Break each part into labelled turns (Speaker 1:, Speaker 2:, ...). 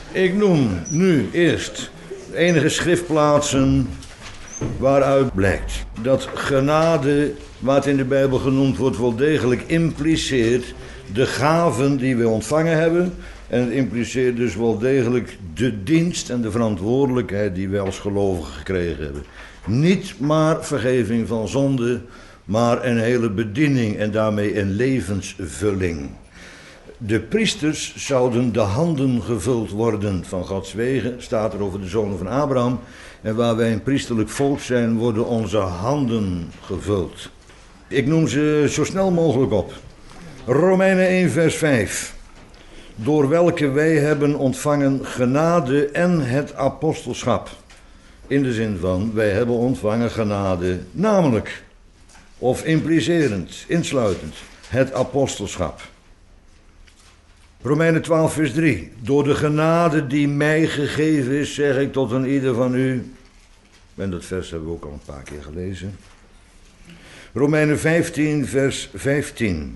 Speaker 1: Ik noem nu eerst enige schriftplaatsen waaruit blijkt dat genade, wat in de Bijbel genoemd wordt, wel degelijk impliceert de gaven die we ontvangen hebben. En het impliceert dus wel degelijk de dienst en de verantwoordelijkheid die wij als gelovigen gekregen hebben. Niet maar vergeving van zonde, maar een hele bediening en daarmee een levensvulling. De priesters zouden de handen gevuld worden van Gods wegen, staat er over de zonen van Abraham. En waar wij een priesterlijk volk zijn, worden onze handen gevuld. Ik noem ze zo snel mogelijk op. Romeinen 1 vers 5. Door welke wij hebben ontvangen genade en het apostelschap. In de zin van, wij hebben ontvangen genade, namelijk, of implicerend, insluitend, het apostelschap. Romeinen 12 vers 3. Door de genade die mij gegeven is, zeg ik tot een ieder van u. En dat vers hebben we ook al een paar keer gelezen. Romeinen 15 vers 15.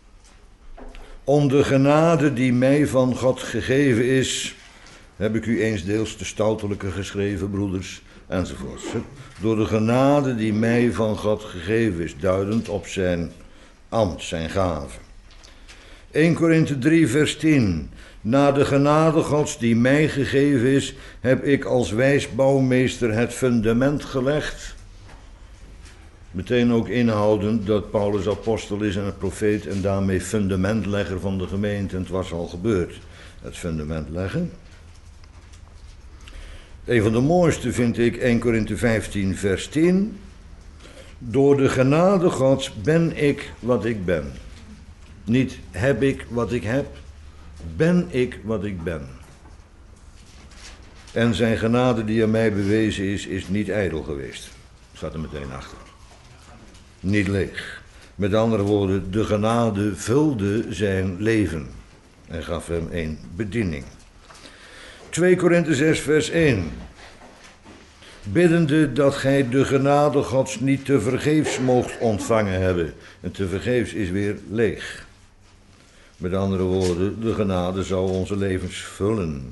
Speaker 1: Om de genade die mij van God gegeven is, heb ik u eensdeels de stoutelijke geschreven, broeders, enzovoort. Door de genade die mij van God gegeven is, duidend op zijn ambt, zijn gave. 1 Korinthe 3 vers 10. Na de genade Gods die mij gegeven is, heb ik als wijs bouwmeester het fundament gelegd. Meteen ook inhoudend dat Paulus apostel is en een profeet en daarmee fundamentlegger van de gemeente. En het was al gebeurd, het fundament leggen. Een van de mooiste vind ik 1 Korinthe 15 vers 10. Door de genade Gods ben ik wat ik ben. Niet heb ik wat ik heb, ben ik wat ik ben. En zijn genade die aan mij bewezen is niet ijdel geweest. Staat er meteen achter. Niet leeg. Met andere woorden, de genade vulde zijn leven en gaf hem een bediening. 2 Korinthe 6 vers 1. Biddende dat gij de genade Gods niet te vergeefs moogt ontvangen hebben. En te vergeefs is weer leeg. Met andere woorden, de genade zou onze levens vullen.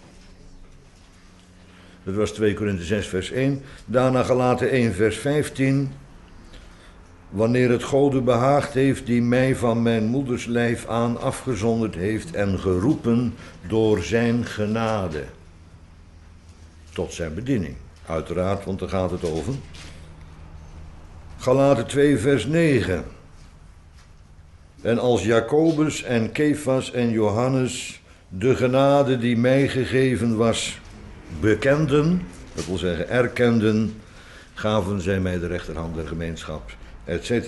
Speaker 1: Dat was 2 Korinthe 6 vers 1. Daarna Galaten 1 vers 15. Wanneer het Gode behaagd heeft die mij van mijn moeders lijf aan afgezonderd heeft en geroepen door zijn genade. Tot zijn bediening. Uiteraard, want daar gaat het over. Galaten 2 vers 9. En als Jacobus en Kefas en Johannes de genade die mij gegeven was bekenden, dat wil zeggen erkenden, gaven zij mij de rechterhand der gemeenschap, etc.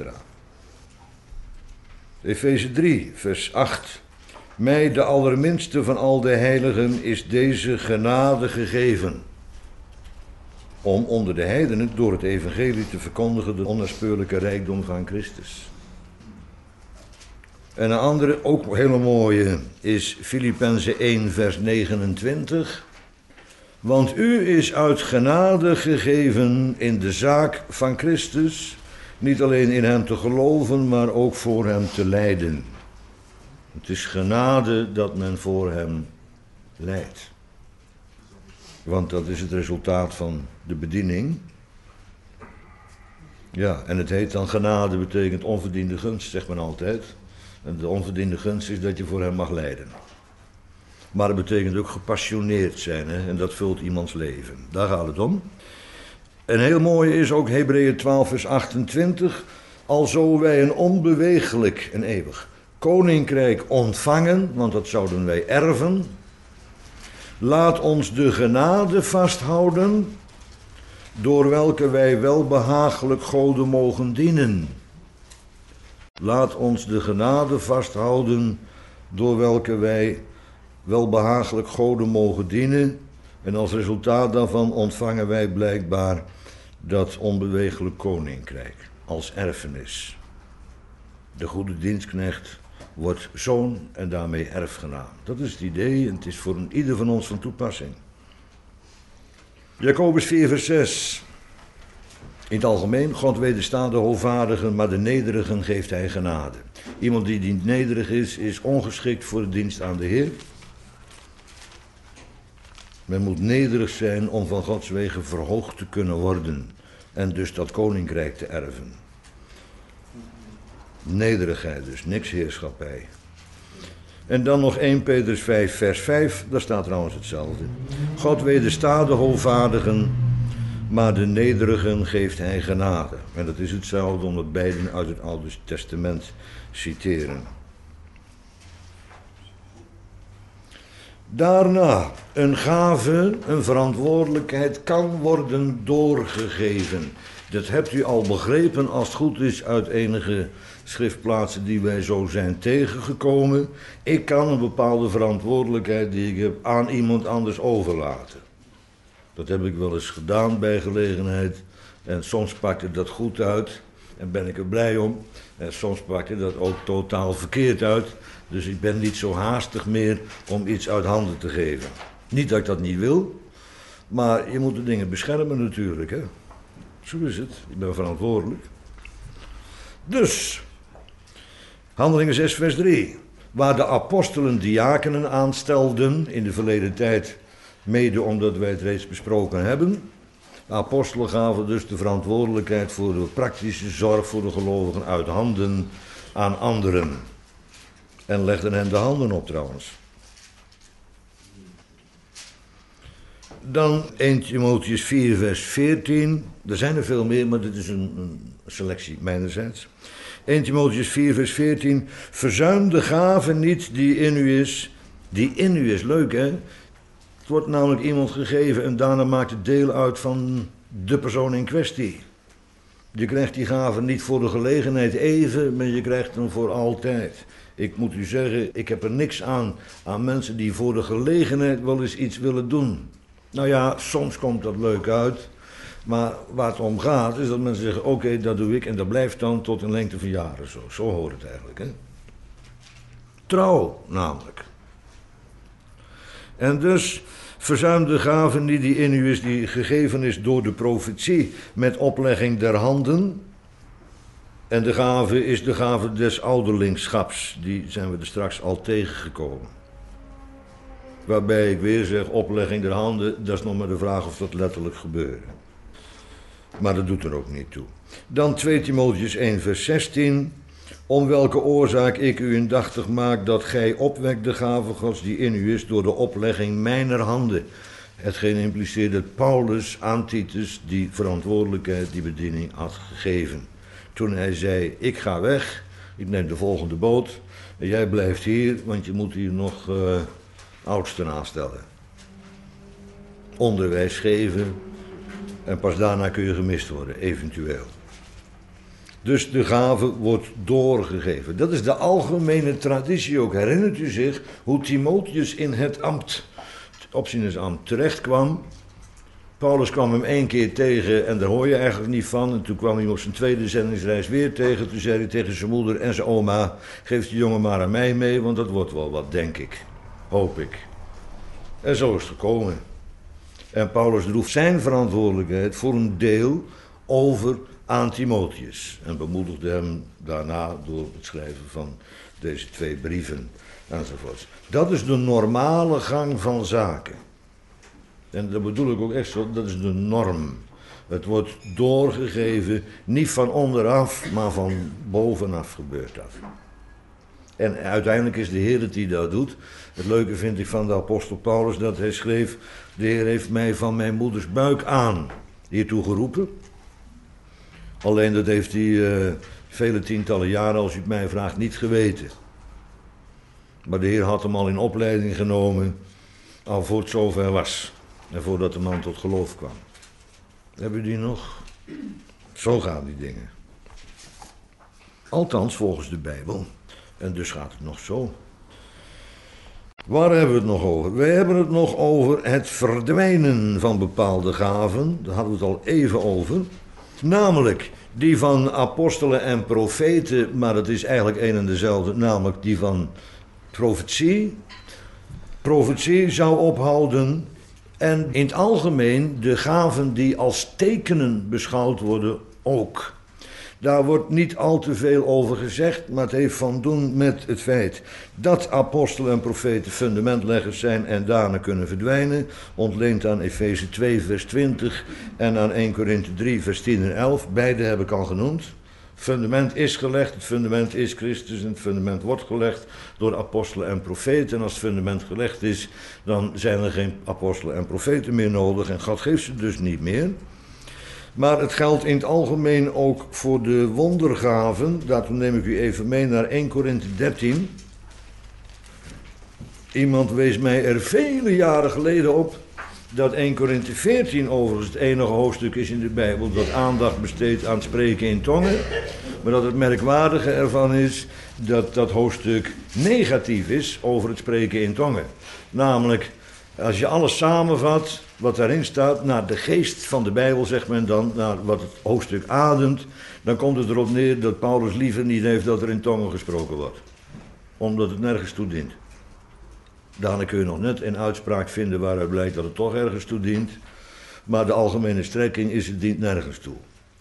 Speaker 1: Efeze 3 vers 8. Mij de allerminste van al de heiligen is deze genade gegeven, om onder de heidenen door het evangelie te verkondigen de onnaspeurlijke rijkdom van Christus. En een andere, ook hele mooie, is Filippenzen 1 vers 29. Want u is uit genade gegeven in de zaak van Christus, niet alleen in hem te geloven, maar ook voor hem te lijden. Het is genade dat men voor hem lijdt. Want dat is het resultaat van de bediening. Ja, en het heet dan genade, betekent onverdiende gunst, zegt men altijd. En de onverdiende gunst is dat je voor hem mag lijden. Maar het betekent ook gepassioneerd zijn, hè? En dat vult iemands leven. Daar gaat het om. En heel mooi is ook Hebreeën 12 vers 28. Alzo wij een onbeweeglijk en eeuwig koninkrijk ontvangen, want dat zouden wij erven. Laat ons de genade vasthouden, door welke wij welbehagelijk Gode mogen dienen. Laat ons de genade vasthouden, door welke wij welbehagelijk Gode mogen dienen. En als resultaat daarvan ontvangen wij blijkbaar dat onbeweeglijk koninkrijk als erfenis. De goede dienstknecht wordt zoon en daarmee erfgenaam. Dat is het idee en het is voor ieder van ons van toepassing. Jacobus 4 vers 6. In het algemeen, God wederstaat de hoogvaardigen, maar de nederigen geeft hij genade. Iemand die niet nederig is ongeschikt voor de dienst aan de Heer. Men moet nederig zijn om van Gods wegen verhoogd te kunnen worden en dus dat koninkrijk te erven. Nederigheid dus, niks heerschappij. En dan nog 1 Petrus 5 vers 5, daar staat trouwens hetzelfde. God wederstaat de hoovaardigen, maar de nederigen geeft hij genade. En dat is hetzelfde omdat beiden uit het Oude Testament citeren. Daarna, een gave, een verantwoordelijkheid kan worden doorgegeven. Dat hebt u al begrepen als het goed is uit enige schriftplaatsen die wij zo zijn tegengekomen. Ik kan een bepaalde verantwoordelijkheid die ik heb aan iemand anders overlaten. Dat heb ik wel eens gedaan bij gelegenheid. En soms pakte dat goed uit en ben ik er blij om. En soms pakte dat ook totaal verkeerd uit. Dus ik ben niet zo haastig meer om iets uit handen te geven. Niet dat ik dat niet wil, maar je moet de dingen beschermen natuurlijk. Hè? Zo is het, ik ben verantwoordelijk. Dus, Handelingen 6 vers 3. Waar de apostelen diakenen aanstelden in de verleden tijd, mede omdat wij het reeds besproken hebben. De apostelen gaven dus de verantwoordelijkheid voor de praktische zorg voor de gelovigen uit handen aan anderen. En legden hen de handen op trouwens. Dan 1 Timotheüs 4 vers 14. Er zijn er veel meer, maar dit is een selectie mijnerzijds. 1 Timotheüs 4 vers 14. Verzuim de gave niet die in u is. Die in u is, leuk hè? Het wordt namelijk iemand gegeven en daarna maakt het deel uit van de persoon in kwestie. Je krijgt die gave niet voor de gelegenheid even, maar je krijgt hem voor altijd. Ik moet u zeggen, ik heb er niks aan mensen die voor de gelegenheid wel eens iets willen doen. Nou ja, soms komt dat leuk uit, maar waar het om gaat is dat mensen zeggen, oké, dat doe ik en dat blijft dan tot een lengte van jaren zo. Zo hoort het eigenlijk, hè. Trouw, namelijk. En dus verzuim de gave niet die in u is, die gegeven is door de profetie met oplegging der handen. En de gave is de gave des ouderlingschaps. Die zijn we er straks al tegengekomen. Waarbij ik weer zeg, oplegging der handen, dat is nog maar de vraag of dat letterlijk gebeurt. Maar dat doet er ook niet toe. Dan 2 Timotheüs 1 vers 16. Om welke oorzaak ik u indachtig maak dat gij opwekt de gave Gods die in u is door de oplegging mijner handen. Hetgeen impliceert dat Paulus aan Titus die verantwoordelijkheid, die bediening had gegeven. Toen hij zei, ik ga weg, ik neem de volgende boot en jij blijft hier, want je moet hier nog oudsten aanstellen. Onderwijs geven en pas daarna kun je gemist worden, eventueel. Dus de gave wordt doorgegeven. Dat is de algemene traditie ook. Herinnert u zich hoe Timotheus in het ambt, het opzienersambt, terecht kwam? Paulus kwam hem 1 keer tegen en daar hoor je eigenlijk niet van. En toen kwam hij op zijn tweede zendingsreis weer tegen. Toen zei hij tegen zijn moeder en zijn oma, geef die jongen maar aan mij mee, want dat wordt wel wat, denk ik. Hoop ik. En zo is het gekomen. En Paulus droeg zijn verantwoordelijkheid voor een deel over aan Timotheus. En bemoedigde hem daarna door het schrijven van deze 2 brieven enzovoorts. Dat is de normale gang van zaken. En dat bedoel ik ook echt zo, dat is de norm. Het wordt doorgegeven, niet van onderaf, maar van bovenaf gebeurt dat. En uiteindelijk is de Heer het die dat doet. Het leuke vind ik van de apostel Paulus dat hij schreef, de Heer heeft mij van mijn moeders buik aan hiertoe geroepen. Alleen dat heeft hij vele tientallen jaren, als u het mij vraagt, niet geweten. Maar de Heer had hem al in opleiding genomen, al voor het zover was. En voordat de man tot geloof kwam. Hebben die nog? Zo gaan die dingen. Althans volgens de Bijbel. En dus gaat het nog zo. Waar hebben we het nog over? We hebben het nog over het verdwijnen van bepaalde gaven. Daar hadden we het al even over. Namelijk die van apostelen en profeten, maar dat is eigenlijk een en dezelfde, namelijk die van profetie. Profetie zou ophouden en in het algemeen de gaven die als tekenen beschouwd worden ook. Daar wordt niet al te veel over gezegd, maar het heeft van doen met het feit dat apostelen en profeten fundamentleggers zijn en daarna kunnen verdwijnen. Ontleend aan Efeze 2 vers 20 en aan 1 Korinthe 3 vers 10 en 11. Beide heb ik al genoemd. Het fundament is gelegd, het fundament is Christus en het fundament wordt gelegd door apostelen en profeten. En als het fundament gelegd is, dan zijn er geen apostelen en profeten meer nodig en God geeft ze dus niet meer. Maar het geldt in het algemeen ook voor de wondergaven. Daartoe neem ik u even mee naar 1 Korinthe 13. Iemand wees mij er vele jaren geleden op dat 1 Korinthe 14 overigens het enige hoofdstuk is in de Bijbel dat aandacht besteedt aan het spreken in tongen. Maar dat het merkwaardige ervan is dat dat hoofdstuk negatief is over het spreken in tongen. Namelijk, als je alles samenvat wat daarin staat, naar de geest van de Bijbel zegt men dan, naar wat het hoofdstuk ademt, dan komt het erop neer dat Paulus liever niet heeft dat er in tongen gesproken wordt. Omdat het nergens toe dient. Daarna kun je nog net een uitspraak vinden waaruit blijkt dat het toch ergens toe dient. Maar de algemene strekking is het dient nergens toe.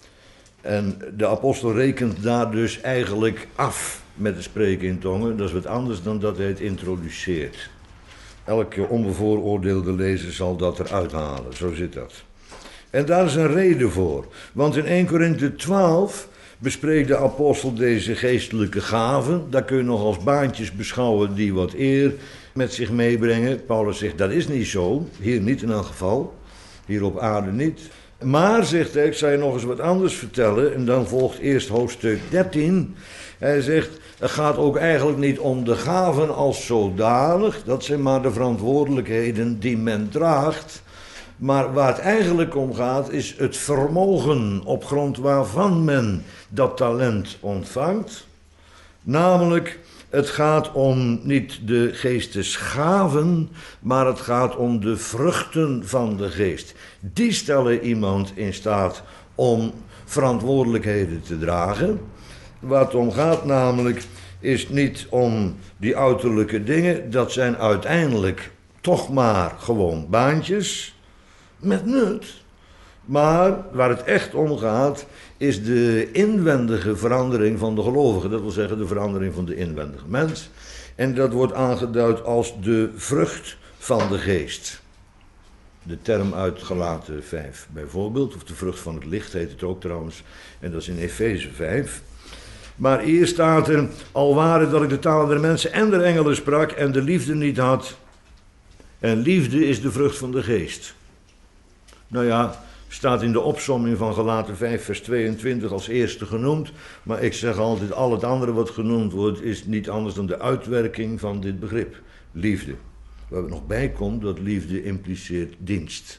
Speaker 1: En de apostel rekent daar dus eigenlijk af met het spreken in tongen. Dat is wat anders dan dat hij het introduceert. Elke onbevooroordeelde lezer zal dat eruit halen, zo zit dat. En daar is een reden voor. Want in 1 Korinthe 12 bespreekt de apostel deze geestelijke gaven. Daar kun je nog als baantjes beschouwen die wat eer met zich meebrengen. Paulus zegt, dat is niet zo. Hier niet in elk geval. Hier op aarde niet. Maar, zegt hij, ik zal je nog eens wat anders vertellen. En dan volgt eerst hoofdstuk 13. Hij zegt, het gaat ook eigenlijk niet om de gaven als zodanig. Dat zijn maar de verantwoordelijkheden die men draagt. Maar waar het eigenlijk om gaat is het vermogen op grond waarvan men dat talent ontvangt. Namelijk, het gaat om niet de geestesgaven, maar het gaat om de vruchten van de geest. Die stellen iemand in staat om verantwoordelijkheden te dragen. Waar het om gaat namelijk is niet om die uiterlijke dingen. Dat zijn uiteindelijk toch maar gewoon baantjes met nut. Maar waar het echt om gaat is de inwendige verandering van de gelovigen. Dat wil zeggen de verandering van de inwendige mens. En dat wordt aangeduid als de vrucht van de geest. De term uit Galaten 5 bijvoorbeeld, of de vrucht van het licht heet het ook trouwens. En dat is in Efeze 5. Maar hier staat er, al waren dat ik de taal der mensen en der engelen sprak en de liefde niet had. En liefde is de vrucht van de geest. Nou ja, staat in de opsomming van Galaten 5 vers 22 als eerste genoemd. Maar ik zeg altijd, al het andere wat genoemd wordt is niet anders dan de uitwerking van dit begrip. Liefde. Waar er nog bij komt dat liefde impliceert dienst.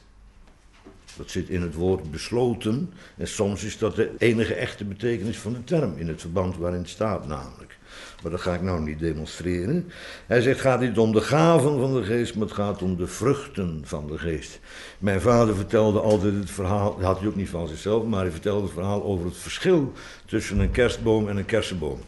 Speaker 1: Dat zit in het woord besloten. En soms is dat de enige echte betekenis van de term. In het verband waarin het staat namelijk. Maar dat ga ik nou niet demonstreren. Hij zegt, het gaat niet om de gaven van de geest, maar het gaat om de vruchten van de geest. Mijn vader vertelde altijd het verhaal, dat had hij ook niet van zichzelf, maar hij vertelde het verhaal over het verschil tussen een kerstboom en een kersenboom.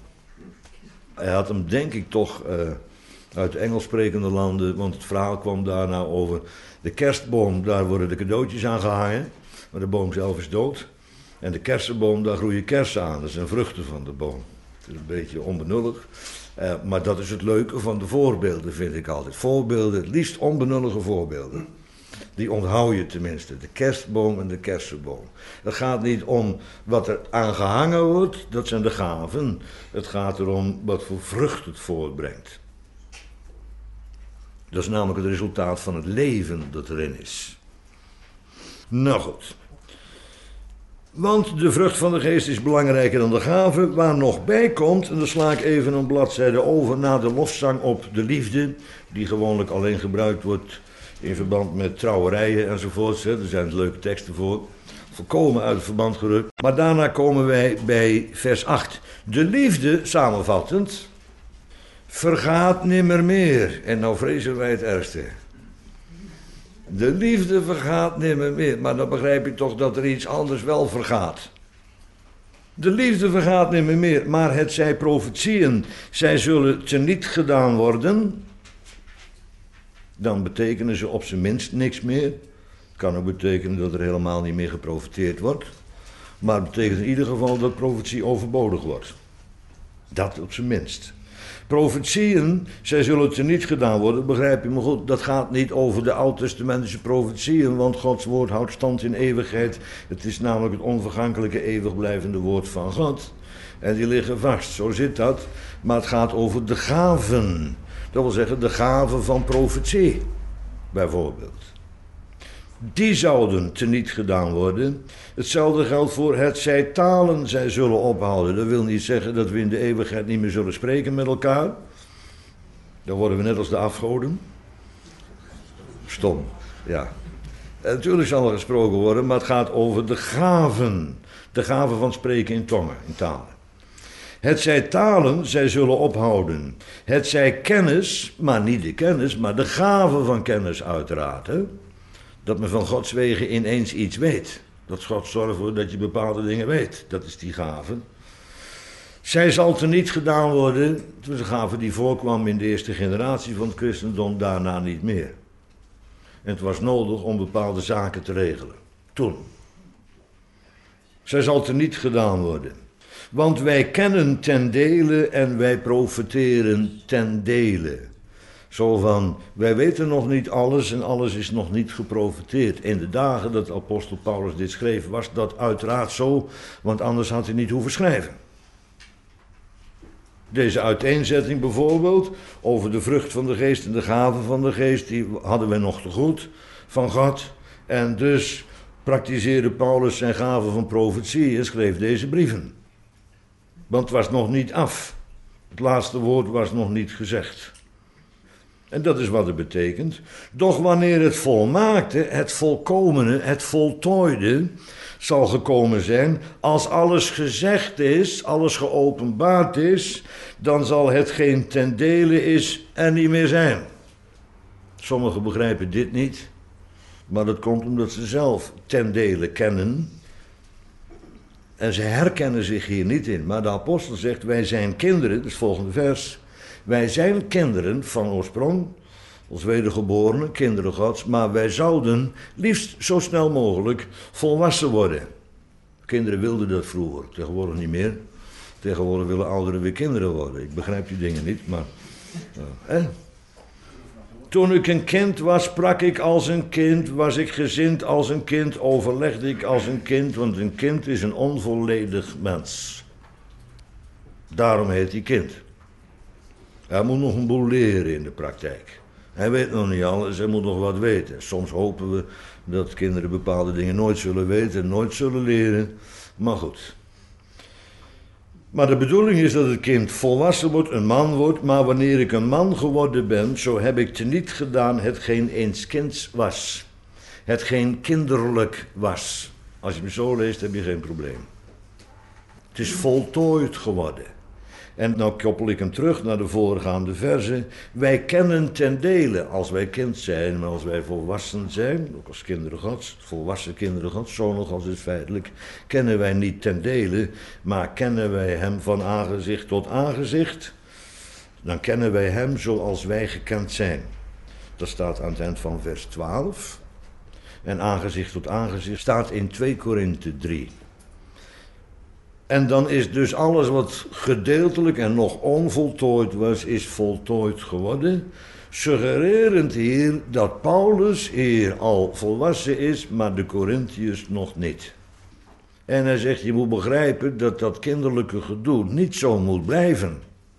Speaker 1: Hij had hem denk ik toch uit de Engels sprekende landen, want het verhaal kwam daarna over de kerstboom, daar worden de cadeautjes aan gehangen, maar de boom zelf is dood. En de kersenboom, daar groeien kersen aan, dat zijn vruchten van de boom. Het is een beetje onbenullig, maar dat is het leuke van de voorbeelden, vind ik altijd. Voorbeelden, het liefst onbenullige voorbeelden. Die onthoud je tenminste, de kerstboom en de kersenboom. Het gaat niet om wat er aan gehangen wordt, dat zijn de gaven. Het gaat erom wat voor vrucht het voortbrengt. Dat is namelijk het resultaat van het leven dat erin is. Nou goed. Want de vrucht van de geest is belangrijker dan de gave, waar nog bij komt, en dan sla ik even een bladzijde over naar de lofzang op de liefde, die gewoonlijk alleen gebruikt wordt in verband met trouwerijen enzovoort. Er zijn leuke teksten voor, volkomen uit het verband gerukt. Maar daarna komen wij bij vers 8. De liefde, samenvattend, vergaat nimmer meer. En nou vrezen wij het ergste. De liefde vergaat nimmer meer. Maar dan begrijp je toch dat er iets anders wel vergaat. De liefde vergaat nimmer meer. Maar het zij profetieën, zij zullen teniet gedaan worden. Dan betekenen ze op zijn minst niks meer. Het kan ook betekenen dat er helemaal niet meer geprofeteerd wordt. Maar het betekent in ieder geval dat profetie overbodig wordt. Dat op zijn minst. Profetieën, zij zullen teniet gedaan worden, begrijp je me goed, dat gaat niet over de oud-testamentische profetieën, want Gods woord houdt stand in eeuwigheid. Het is namelijk het onvergankelijke, eeuwig blijvende woord van God. En die liggen vast, zo zit dat. Maar het gaat over de gaven. Dat wil zeggen de gaven van profetie, bijvoorbeeld. Die zouden teniet gedaan worden. Hetzelfde geldt voor het zij talen zij zullen ophouden. Dat wil niet zeggen dat we in de eeuwigheid niet meer zullen spreken met elkaar. Dan worden we net als de afgoden. Stom, ja. En natuurlijk zal er gesproken worden, maar het gaat over de gaven. De gaven van spreken in tongen, in talen. Het zij talen, zij zullen ophouden. Het zij kennis, maar niet de kennis, maar de gaven van kennis uiteraard. Hè? Dat men van Gods wegen ineens iets weet. Dat God zorgt voor dat je bepaalde dingen weet. Dat is die gave. Zij zal teniet gedaan worden. Het was een gave die voorkwam in de eerste generatie van het christendom, daarna niet meer. En het was nodig om bepaalde zaken te regelen. Toen. Zij zal teniet gedaan worden. Want wij kennen ten dele en wij profeteren ten dele. Zo van, wij weten nog niet alles en alles is nog niet geprofeteerd. In de dagen dat apostel Paulus dit schreef, was dat uiteraard zo, want anders had hij niet hoeven schrijven. Deze uiteenzetting bijvoorbeeld, over de vrucht van de geest en de gaven van de geest, die hadden wij nog te goed van God. En dus praktiseerde Paulus zijn gaven van profetie en schreef deze brieven. Want het was nog niet af. Het laatste woord was nog niet gezegd. En dat is wat het betekent. Doch wanneer het volmaakte, het volkomene, het voltooide zal gekomen zijn, als alles gezegd is, alles geopenbaard is, dan zal hetgeen ten dele is er niet meer zijn. Sommigen begrijpen dit niet, maar dat komt omdat ze zelf ten dele kennen. En ze herkennen zich hier niet in. Maar de apostel zegt, wij zijn kinderen, dat is het volgende vers. Wij zijn kinderen van oorsprong, als wedergeborenen, kinderen Gods, maar wij zouden liefst zo snel mogelijk volwassen worden. Kinderen wilden dat vroeger, tegenwoordig niet meer. Tegenwoordig willen ouderen weer kinderen worden. Ik begrijp die dingen niet, maar... Toen ik een kind was, sprak ik als een kind, was ik gezind als een kind, overlegde ik als een kind, want een kind is een onvolledig mens. Daarom heet hij kind. Hij moet nog een boel leren in de praktijk. Hij weet nog niet alles, hij moet nog wat weten. Soms hopen we dat kinderen bepaalde dingen nooit zullen weten en nooit zullen leren. Maar goed. Maar de bedoeling is dat het kind volwassen wordt, een man wordt. Maar wanneer ik een man geworden ben, zo heb ik teniet gedaan hetgeen eens kinds was. Hetgeen kinderlijk was. Als je me zo leest, heb je geen probleem. Het is voltooid geworden. En nou koppel ik hem terug naar de voorgaande verzen. Wij kennen ten dele, als wij kind zijn, maar als wij volwassen zijn, ook als kinderen Gods, volwassen kinderen Gods, zo nog als is feitelijk, kennen wij niet ten dele, maar kennen wij hem van aangezicht tot aangezicht, dan kennen wij hem zoals wij gekend zijn. Dat staat aan het eind van vers 12. En aangezicht tot aangezicht staat in 2 Korinthe 3. En dan is dus alles wat gedeeltelijk en nog onvoltooid was, is voltooid geworden. Suggererend hier dat Paulus hier al volwassen is, maar de Corinthiërs nog niet. En hij zegt, je moet begrijpen dat dat kinderlijke gedoe niet zo moet blijven.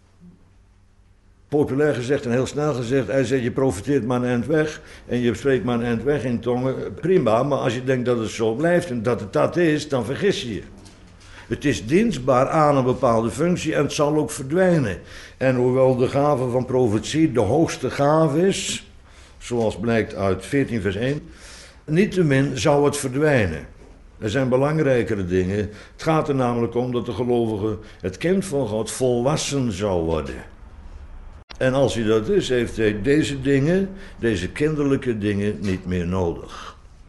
Speaker 1: Populair gezegd en heel snel gezegd, hij zegt, je profiteert maar een eind weg en je spreekt maar een eind weg in tongen. Prima, maar als je denkt dat het zo blijft en dat het dat is, dan vergis je je. Het is dienstbaar aan een bepaalde functie en het zal ook verdwijnen. En hoewel de gave van profetie de hoogste gave is, zoals blijkt uit 14 vers 1, niettemin zou het verdwijnen. Er zijn belangrijkere dingen. Het gaat er namelijk om dat de gelovige, het kind van God, volwassen zou worden. En als hij dat is, heeft hij deze dingen, deze kinderlijke dingen, niet meer nodig.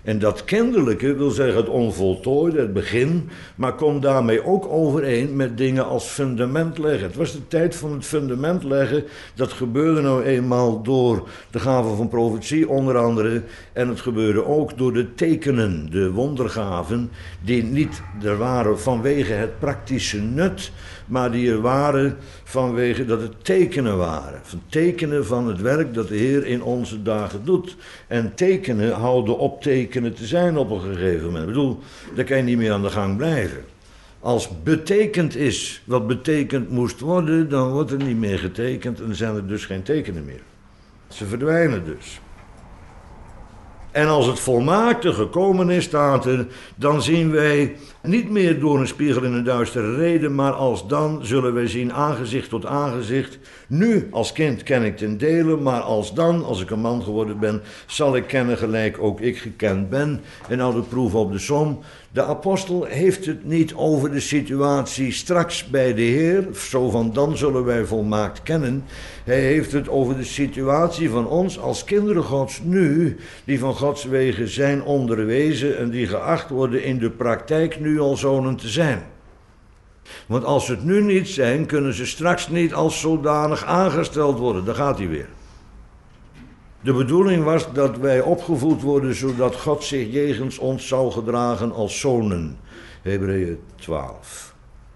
Speaker 1: En dat kinderlijke wil zeggen het onvoltooide, het begin, maar komt daarmee ook overeen met dingen als fundament leggen. Het was de tijd van het fundament leggen. Dat gebeurde nou eenmaal door de gave van profetie onder andere. En het gebeurde ook door de tekenen, de wondergaven, die niet er waren vanwege het praktische nut, maar die er waren vanwege dat het tekenen waren. Van tekenen van het werk dat de Heer in onze dagen doet. En tekenen houden op tekenen te zijn op een gegeven moment. Ik bedoel, daar kan je niet meer aan de gang blijven. Als betekend is wat betekend moest worden, dan wordt er niet meer getekend en dan zijn er dus geen tekenen meer. Ze verdwijnen dus. En als het volmaakte gekomen is, staat er, dan zien wij niet meer door een spiegel in een duistere reden, maar als dan zullen wij zien aangezicht tot aangezicht. Nu als kind ken ik ten dele, maar als dan, als ik een man geworden ben, zal ik kennen gelijk ook ik gekend ben. En nou de proef op de som. De apostel heeft het niet over de situatie straks bij de Heer, zo van dan zullen wij volmaakt kennen. Hij heeft het over de situatie van ons als kinderen Gods nu, die van Gods wegen zijn onderwezen en die geacht worden in de praktijk nu al zonen te zijn. Want als ze het nu niet zijn, kunnen ze straks niet als zodanig aangesteld worden. Daar gaat hij weer. De bedoeling was dat wij opgevoed worden zodat God zich jegens ons zou gedragen als zonen. Hebreeën 12.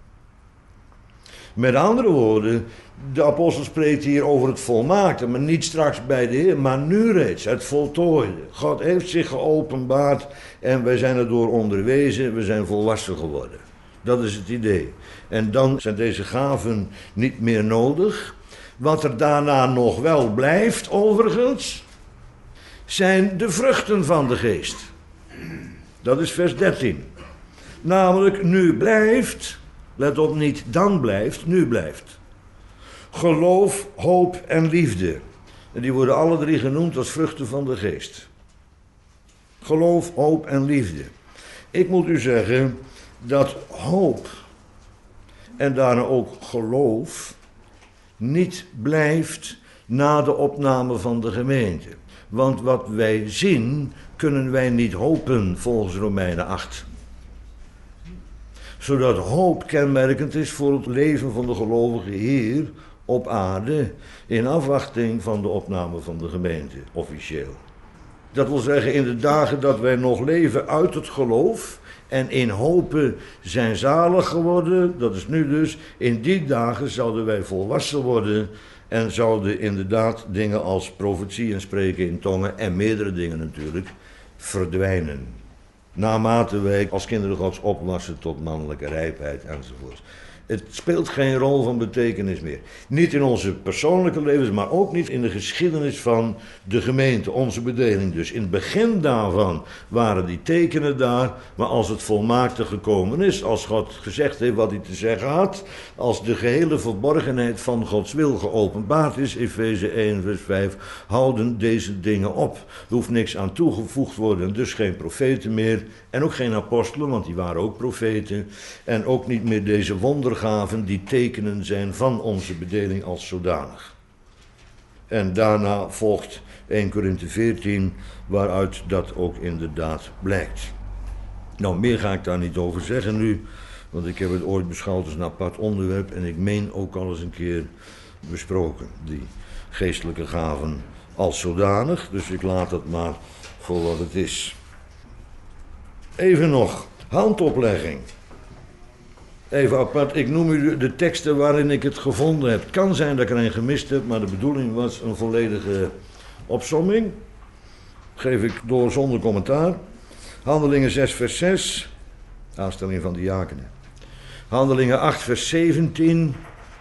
Speaker 1: Met andere woorden, de apostel spreekt hier over het volmaakte, maar niet straks bij de Heer, maar nu reeds, het voltooide. God heeft zich geopenbaard en wij zijn erdoor onderwezen, we zijn volwassen geworden. Dat is het idee. En dan zijn deze gaven niet meer nodig. Wat er daarna nog wel blijft, overigens, zijn de vruchten van de geest. Dat is vers 13. Namelijk, nu blijft, let op, niet dan blijft, nu blijft. Geloof, hoop en liefde. En die worden alle drie genoemd als vruchten van de geest. Geloof, hoop en liefde. Ik moet u zeggen dat hoop en daarna ook geloof niet blijft na de opname van de gemeente. Want wat wij zien, kunnen wij niet hopen volgens Romeinen 8. Zodat hoop kenmerkend is voor het leven van de gelovige hier op aarde, in afwachting van de opname van de gemeente, officieel. Dat wil zeggen, in de dagen dat wij nog leven uit het geloof en in hopen zijn zalig geworden, dat is nu dus, in die dagen zouden wij volwassen worden en zouden inderdaad dingen als profetie en spreken in tongen en meerdere dingen natuurlijk verdwijnen. Naarmate wij als kinderen Gods opwassen tot mannelijke rijpheid enzovoort. Het speelt geen rol van betekenis meer. Niet in onze persoonlijke levens, maar ook niet in de geschiedenis van de gemeente, onze bedeling. Dus in het begin daarvan waren die tekenen daar, maar als het volmaakte gekomen is, als God gezegd heeft wat hij te zeggen had, als de gehele verborgenheid van Gods wil geopenbaard is, Efeze 1 vers 5, houden deze dingen op. Er hoeft niks aan toegevoegd worden, dus geen profeten meer en ook geen apostelen, want die waren ook profeten en ook niet meer deze wondergaven die tekenen zijn van onze bedeling als zodanig. En daarna volgt 1 Korinthe 14, waaruit dat ook inderdaad blijkt. Nou, meer ga ik daar niet over zeggen nu, want ik heb het ooit beschouwd als een apart onderwerp en ik meen ook al eens een keer besproken, die geestelijke gaven als zodanig, dus ik laat het maar voor wat het is. Even nog, handoplegging. Even apart, ik noem u de teksten waarin ik het gevonden heb. Het kan zijn dat ik er een gemist heb, maar de bedoeling was een volledige opsomming. Geef ik door zonder commentaar. Handelingen 6 vers 6, aanstelling van de diakenen. Handelingen 8 vers 17.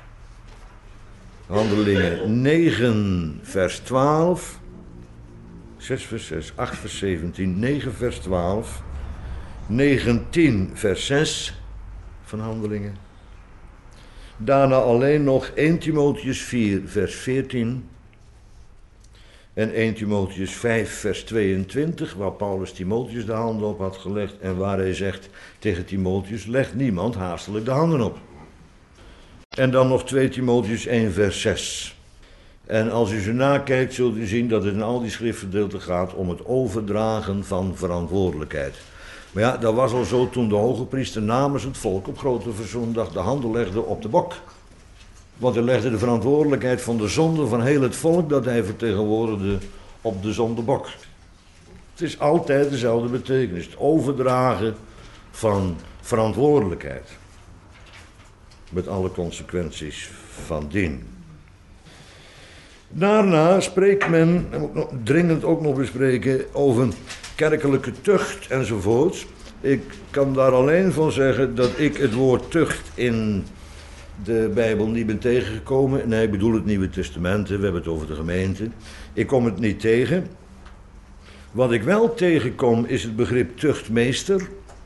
Speaker 1: Handelingen 9 vers 12. 6 vers 6, 8 vers 17, 9 vers 12. 19 vers 6 van Handelingen. Daarna alleen nog 1 Timotheus 4 vers 14 en 1 Timotheus 5 vers 22, waar Paulus Timotheus de handen op had gelegd en waar hij zegt tegen Timotheus, legt niemand haastelijk de handen op. En dan nog 2 Timotheus 1 vers 6. En als u ze nakijkt, zult u zien dat het in al die schriftgedeelten gaat om het overdragen van verantwoordelijkheid. Maar ja, dat was al zo toen de hoge priester namens het volk op Grote Verzoendag de handen legde op de bok. Want hij legde de verantwoordelijkheid van de zonde van heel het volk dat hij vertegenwoordigde op de zondebok. Het is altijd dezelfde betekenis. Het overdragen van verantwoordelijkheid. Met alle consequenties van dien. Daarna spreekt men, en moet dringend ook nog bespreken, over kerkelijke tucht enzovoort. Ik kan daar alleen van zeggen dat ik het woord tucht in de Bijbel niet ben tegengekomen. Nee, ik bedoel het Nieuwe Testament, we hebben het over de gemeente. Ik kom het niet tegen. Wat ik wel tegenkom is het begrip tuchtmeester.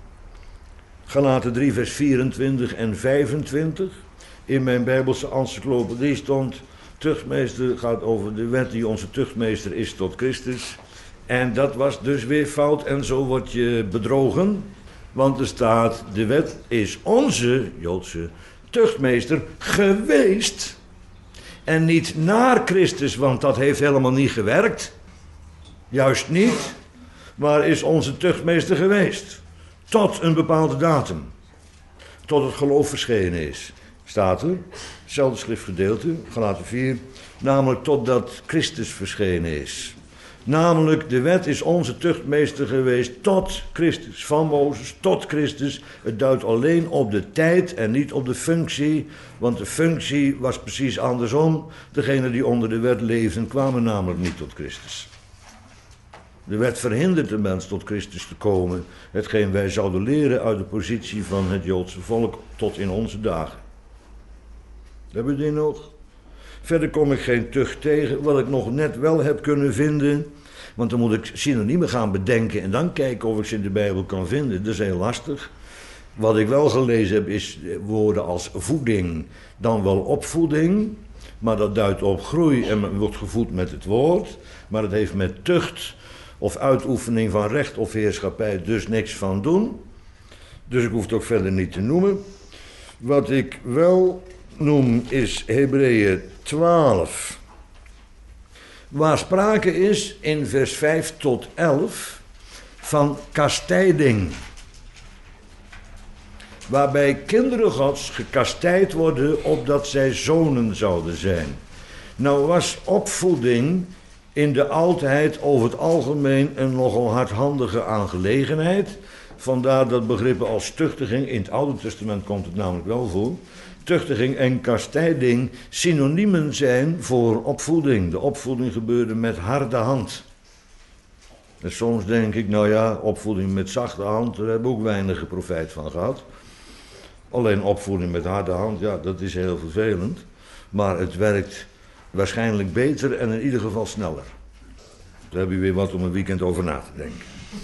Speaker 1: Galaten 3 vers 24 en 25. In mijn Bijbelse encyclopedie stond: tuchtmeester gaat over de wet die onze tuchtmeester is tot Christus. En dat was dus weer fout en zo word je bedrogen. Want er staat, de wet is onze Joodse tuchtmeester geweest. En niet naar Christus, want dat heeft helemaal niet gewerkt. Juist niet. Maar is onze tuchtmeester geweest. Tot een bepaalde datum. Tot het geloof verschenen is. Staat er, hetzelfde schriftgedeelte, Galaten 4. Namelijk totdat Christus verschenen is. Namelijk, de wet is onze tuchtmeester geweest tot Christus. Van Mozes tot Christus. Het duidt alleen op de tijd en niet op de functie. Want de functie was precies andersom. Degenen die onder de wet leefden kwamen namelijk niet tot Christus. De wet verhindert de mens tot Christus te komen. Hetgeen wij zouden leren uit de positie van het Joodse volk tot in onze dagen. Hebben we die nog? Verder kom ik geen tucht tegen. Wat ik nog net wel heb kunnen vinden. Want dan moet ik synoniemen gaan bedenken en dan kijken of ik ze in de Bijbel kan vinden. Dat is heel lastig. Wat ik wel gelezen heb is woorden als voeding, dan wel opvoeding. Maar dat duidt op groei en men wordt gevoed met het woord. Maar het heeft met tucht of uitoefening van recht of heerschappij dus niks van doen. Dus ik hoef het ook verder niet te noemen. Wat ik wel noem is Hebreeën 12. Waar sprake is in vers 5 tot 11 van kastijding. Waarbij kinderen Gods gekastijd worden opdat zij zonen zouden zijn. Nou was opvoeding in de oudheid over het algemeen een nogal hardhandige aangelegenheid. Vandaar dat begrippen als tuchtiging, in het Oude Testament komt het namelijk wel voor, tuchtiging en kastijding synoniemen zijn voor opvoeding. De opvoeding gebeurde met harde hand. En soms denk ik, nou ja, opvoeding met zachte hand, daar hebben we ook weinig profijt van gehad. Alleen opvoeding met harde hand, ja, dat is heel vervelend. Maar het werkt waarschijnlijk beter en in ieder geval sneller. Daar heb je weer wat om een weekend over na te denken.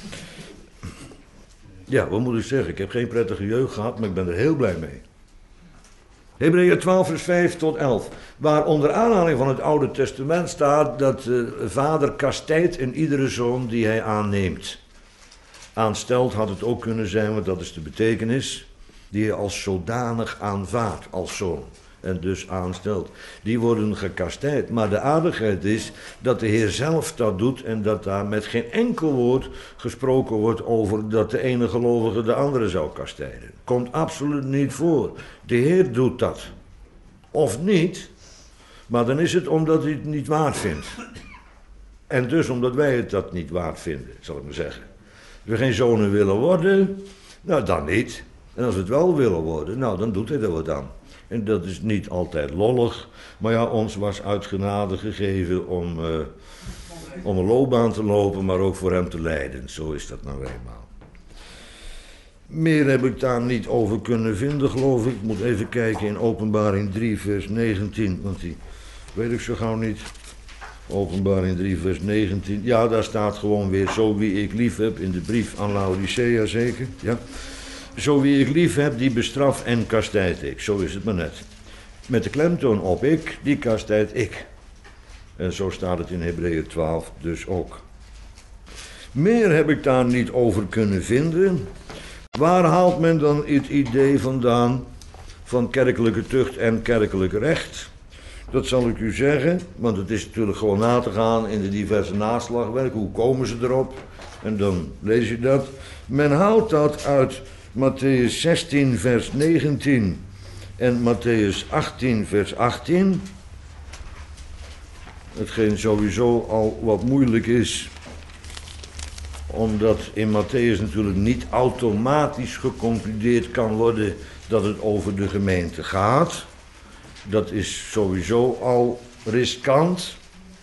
Speaker 1: Ja, wat moet ik zeggen? Ik heb geen prettige jeugd gehad, maar ik ben er heel blij mee. Hebreeën 12 vers 5 tot 11. Waar onder aanhaling van het Oude Testament staat dat de vader kastijdt in iedere zoon die hij aanneemt. Aanstelt had het ook kunnen zijn, want dat is de betekenis. Die hij als zodanig aanvaardt, als zoon. En dus aanstelt. Die worden gekastijd. Maar de aardigheid is dat de Heer zelf dat doet en dat daar met geen enkel woord gesproken wordt over dat de ene gelovige de andere zou kastijden. Komt absoluut niet voor. De Heer doet dat. Of niet, maar dan is het omdat hij het niet waard vindt. En dus omdat wij het dat niet waard vinden, zal ik maar zeggen. Als we geen zonen willen worden, nou dan niet. En als we het wel willen worden, nou dan doet hij er wat aan. En dat is niet altijd lollig, maar ja, ons was uit genade gegeven om een loopbaan te lopen, maar ook voor hem te lijden. Zo is dat nou eenmaal. Meer heb ik daar niet over kunnen vinden, geloof ik. Ik moet even kijken in Openbaring 3 vers 19, want die weet ik zo gauw niet. Openbaring 3 vers 19, ja, daar staat gewoon weer zo wie ik lief heb in de brief aan Laodicea zeker, ja. Zo wie ik lief heb, die bestraf en kastijd ik. Zo is het maar net. Met de klemtoon op ik, die kastijd ik. En zo staat het in Hebreeën 12 dus ook. Meer heb ik daar niet over kunnen vinden. Waar haalt men dan het idee vandaan van kerkelijke tucht en kerkelijk recht? Dat zal ik u zeggen, want het is natuurlijk gewoon na te gaan in de diverse naslagwerken. Hoe komen ze erop? En dan lees je dat. Men haalt dat uit Mattheüs 16 vers 19 en Mattheüs 18 vers 18. Hetgeen sowieso al wat moeilijk is, omdat in Mattheüs natuurlijk niet automatisch geconcludeerd kan worden dat het over de gemeente gaat. Dat is sowieso al riskant.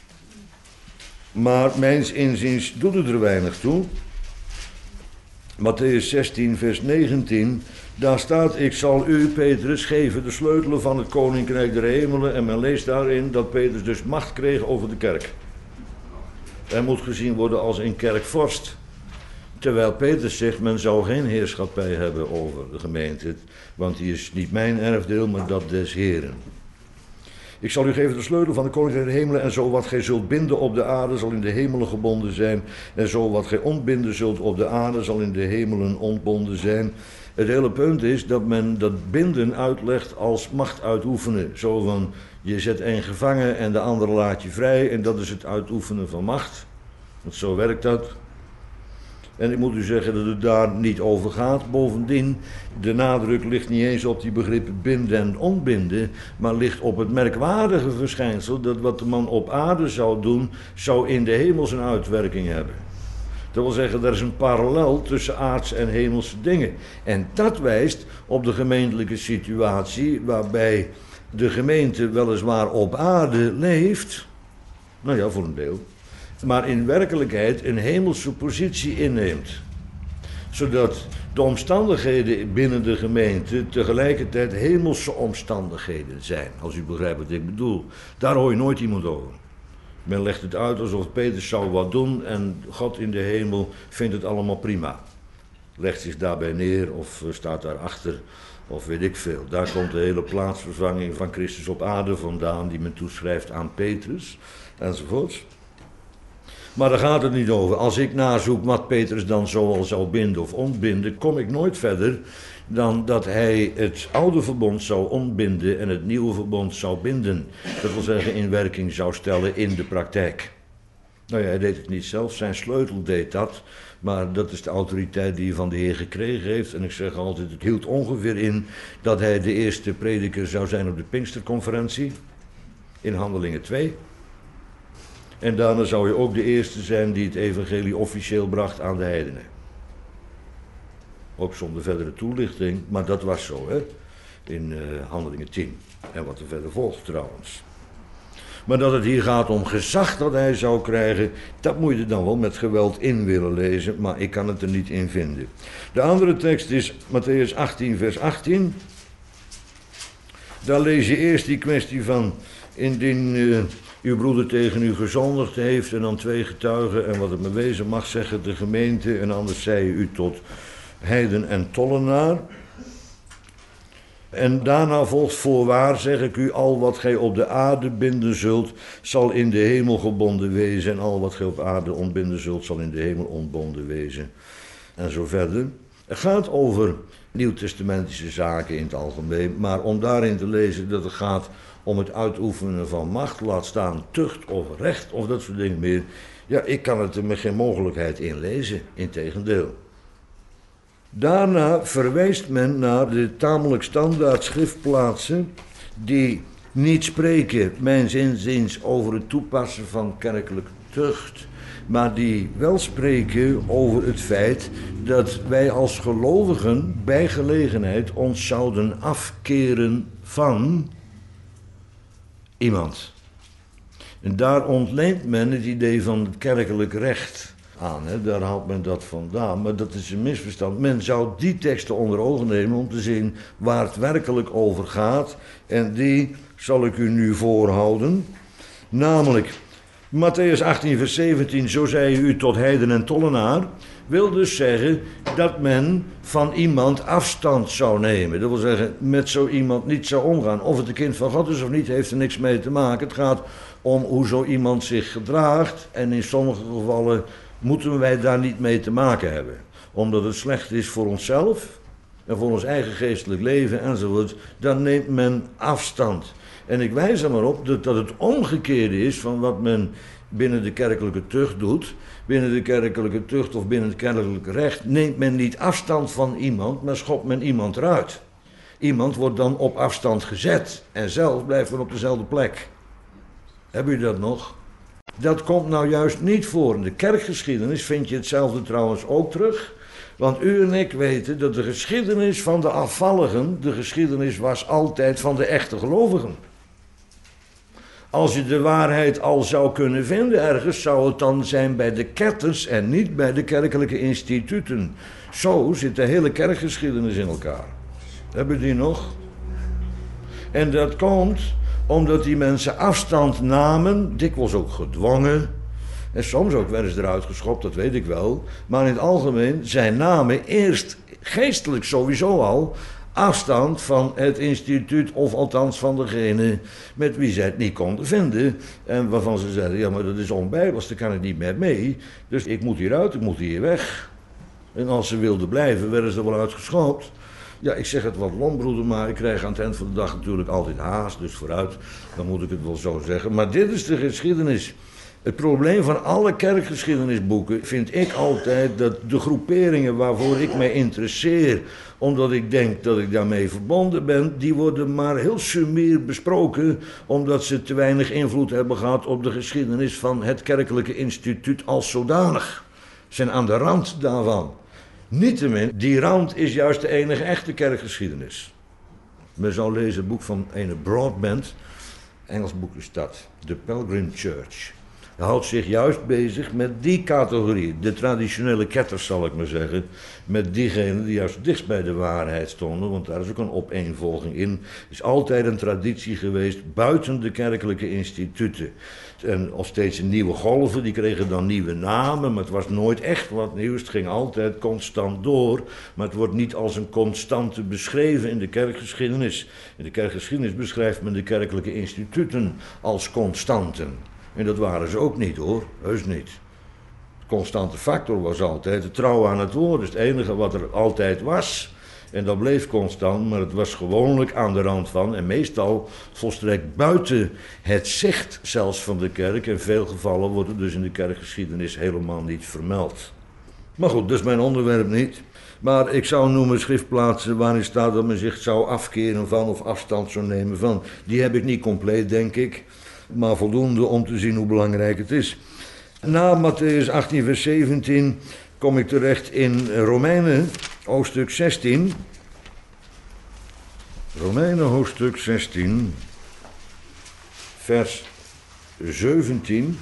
Speaker 1: Maar mijns inziens doet het er weinig toe. Mattheüs 16 vers 19, daar staat: ik zal u, Petrus, geven de sleutelen van het koninkrijk der hemelen. En men leest daarin dat Petrus dus macht kreeg over de kerk. Hij moet gezien worden als een kerkvorst. Terwijl Petrus zegt, men zou geen heerschappij hebben over de gemeente. Want die is niet mijn erfdeel, maar dat des Heren. Ik zal u geven de sleutel van de koninkrijk der hemelen. En zo wat gij zult binden op de aarde zal in de hemelen gebonden zijn. En zo wat gij ontbinden zult op de aarde zal in de hemelen ontbonden zijn. Het hele punt is dat men dat binden uitlegt als macht uitoefenen. Zo van, je zet een gevangen en de andere laat je vrij. En dat is het uitoefenen van macht. Want zo werkt dat. En ik moet u zeggen dat het daar niet over gaat. Bovendien, de nadruk ligt niet eens op die begrippen binden en ontbinden, maar ligt op het merkwaardige verschijnsel dat wat de man op aarde zou doen, zou in de hemel zijn uitwerking hebben. Dat wil zeggen, er is een parallel tussen aardse en hemelse dingen. En dat wijst op de gemeentelijke situatie waarbij de gemeente weliswaar op aarde leeft, nou ja, voor een deel, maar in werkelijkheid een hemelse positie inneemt. Zodat de omstandigheden binnen de gemeente tegelijkertijd hemelse omstandigheden zijn. Als u begrijpt wat ik bedoel. Daar hoor je nooit iemand over. Men legt het uit alsof Petrus zou wat doen en God in de hemel vindt het allemaal prima. Legt zich daarbij neer of staat daarachter of weet ik veel. Daar komt de hele plaatsvervanging van Christus op aarde vandaan die men toeschrijft aan Petrus enzovoorts. Maar daar gaat het niet over. Als ik nazoek wat Petrus dan zoal zou binden of ontbinden, kom ik nooit verder dan dat hij het oude verbond zou ontbinden en het nieuwe verbond zou binden. Dat wil zeggen in werking zou stellen in de praktijk. Nou ja, hij deed het niet zelf, zijn sleutel deed dat. Maar dat is de autoriteit die hij van de Heer gekregen heeft. En ik zeg altijd, het hield ongeveer in dat hij de eerste prediker zou zijn op de Pinksterconferentie. In Handelingen 2. En daarna zou je ook de eerste zijn die het evangelie officieel bracht aan de heidenen. Ook zonder verdere toelichting, maar dat was zo, hè? In Handelingen 10. En wat er verder volgt trouwens. Maar dat het hier gaat om gezag dat hij zou krijgen, dat moet je dan wel met geweld in willen lezen, maar ik kan het er niet in vinden. De andere tekst is Mattheüs 18 vers 18. Daar lees je eerst die kwestie van, indien uw broeder tegen u gezondigd heeft en dan 2 getuigen en wat het me wezen mag zeggen de gemeente en anders zij u tot heiden en tollenaar. En daarna volgt voorwaar, zeg ik u, al wat gij op de aarde binden zult, zal in de hemel gebonden wezen. En al wat gij op aarde ontbinden zult, zal in de hemel ontbonden wezen. En zo verder. Het gaat over nieuwtestamentische zaken in het algemeen, maar om daarin te lezen dat het gaat om het uitoefenen van macht, laat staan tucht of recht of dat soort dingen meer. Ja, ik kan het er met geen mogelijkheid in lezen, integendeel. Daarna verwijst men naar de tamelijk standaard schriftplaatsen die niet spreken, mijns inziens, over het toepassen van kerkelijke tucht, maar die wel spreken over het feit dat wij als gelovigen bij gelegenheid ons zouden afkeren van iemand. En daar ontleent men het idee van het kerkelijk recht aan. Hè? Daar haalt men dat vandaan, maar dat is een misverstand. Men zou die teksten onder ogen nemen om te zien waar het werkelijk over gaat. En die zal ik u nu voorhouden. Namelijk, Mattheüs 18 vers 17, zo zei u tot heiden en tollenaar, wil dus zeggen dat men van iemand afstand zou nemen. Dat wil zeggen, met zo iemand niet zou omgaan. Of het een kind van God is of niet, heeft er niks mee te maken. Het gaat om hoe zo iemand zich gedraagt. En in sommige gevallen moeten wij daar niet mee te maken hebben. Omdat het slecht is voor onszelf en voor ons eigen geestelijk leven enzovoort. Dan neemt men afstand. En ik wijs er maar op dat het omgekeerde is van wat men binnen de kerkelijke tucht doet. Binnen de kerkelijke tucht of binnen het kerkelijke recht neemt men niet afstand van iemand, maar schopt men iemand eruit. Iemand wordt dan op afstand gezet en zelf blijft men op dezelfde plek. Hebben jullie dat nog? Dat komt nou juist niet voor. In de kerkgeschiedenis vind je hetzelfde trouwens ook terug. Want u en ik weten dat de geschiedenis van de afvalligen, de geschiedenis was altijd van de echte gelovigen. Als je de waarheid al zou kunnen vinden ergens, zou het dan zijn bij de ketters en niet bij de kerkelijke instituten. Zo zit de hele kerkgeschiedenis in elkaar. Hebben die nog? En dat komt omdat die mensen afstand namen, dikwijls ook gedwongen. En soms ook werden ze eruit geschopt, dat weet ik wel. Maar in het algemeen, zij namen eerst geestelijk sowieso al afstand van het instituut, of althans van degene met wie zij het niet konden vinden. En waarvan ze zeiden, ja maar dat is onbijbels, daar kan ik niet meer mee. Dus ik moet hieruit, ik moet hier weg. En als ze wilden blijven, werden ze er wel uitgeschopt. Ja, ik zeg het wat lombroeder, maar ik krijg aan het eind van de dag natuurlijk altijd haast, dus vooruit, dan moet ik het wel zo zeggen. Maar dit is de geschiedenis. Het probleem van alle kerkgeschiedenisboeken vind ik altijd dat de groeperingen waarvoor ik mij interesseer, omdat ik denk dat ik daarmee verbonden ben, die worden maar heel sumier besproken, omdat ze te weinig invloed hebben gehad op de geschiedenis van het kerkelijke instituut als zodanig. Ze zijn aan de rand daarvan. Niettemin, die rand is juist de enige echte kerkgeschiedenis. Men zou lezen het boek van ene Broadbent, Engels boek is dat, The Pilgrim Church. Hij houdt zich juist bezig met die categorie, de traditionele ketters zal ik maar zeggen, met diegenen die juist dichtst bij de waarheid stonden, want daar is ook een opeenvolging in. Het is altijd een traditie geweest buiten de kerkelijke instituten. En al steeds nieuwe golven, die kregen dan nieuwe namen, maar het was nooit echt wat nieuws. Het ging altijd constant door, maar het wordt niet als een constante beschreven in de kerkgeschiedenis. In de kerkgeschiedenis beschrijft men de kerkelijke instituten als constanten. En dat waren ze ook niet hoor, heus niet. De constante factor was altijd het trouwen aan het woord. Dat is het enige wat er altijd was. En dat bleef constant, maar het was gewoonlijk aan de rand van. En meestal volstrekt buiten het zicht zelfs van de kerk. In veel gevallen wordt het dus in de kerkgeschiedenis helemaal niet vermeld. Maar goed, dat is mijn onderwerp niet. Maar ik zou noemen schriftplaatsen waarin staat dat men zich zou afkeren van of afstand zou nemen van. Die heb ik niet compleet, denk ik. Maar voldoende om te zien hoe belangrijk het is. Na Mattheüs 18 vers 17 kom ik terecht in Romeinen, hoofdstuk 16. Romeinen, hoofdstuk 16, vers 17.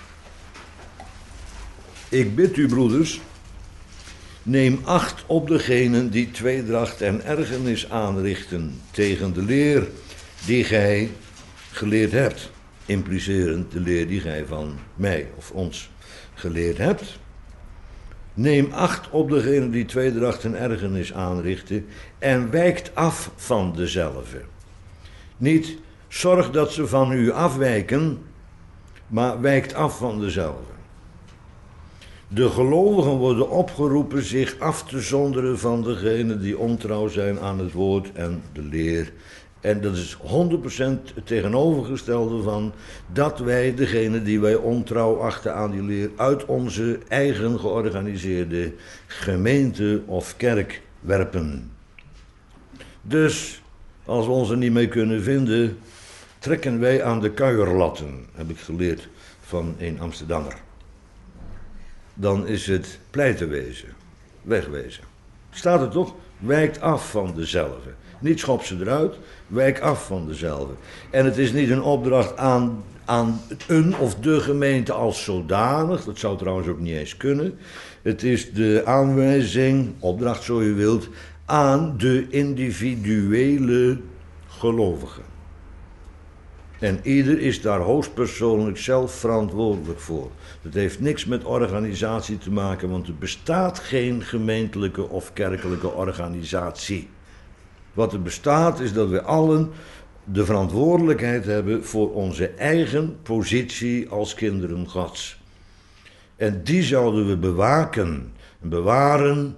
Speaker 1: Ik bid u, broeders, neem acht op degenen die tweedracht en ergernis aanrichten tegen de leer die gij geleerd hebt. Implicerend de leer die gij van mij of ons geleerd hebt. Neem acht op degene die tweedracht en ergernis aanrichten en wijkt af van dezelfde. Niet zorg dat ze van u afwijken, maar wijkt af van dezelfde. De gelovigen worden opgeroepen zich af te zonderen van degenen die ontrouw zijn aan het woord en de leer. En dat is 100% het tegenovergestelde van dat wij degene die wij ontrouw achten aan die leer uit onze eigen georganiseerde gemeente of kerk werpen. Dus als we ons er niet mee kunnen vinden, trekken wij aan de kuierlatten, heb ik geleerd van een Amsterdammer. Dan is het pleiten wezen, wegwezen. Staat er toch? Wijkt af van dezelfde. Niet schop ze eruit, wijk af van dezelfde. En het is niet een opdracht aan een of de gemeente als zodanig, dat zou trouwens ook niet eens kunnen. Het is de aanwijzing, opdracht zo je wilt, aan de individuele gelovigen. En ieder is daar hoogstpersoonlijk zelf verantwoordelijk voor. Dat heeft niks met organisatie te maken, want er bestaat geen gemeentelijke of kerkelijke organisatie. Wat er bestaat is dat we allen de verantwoordelijkheid hebben voor onze eigen positie als kinderen Gods. En die zouden we bewaken en bewaren.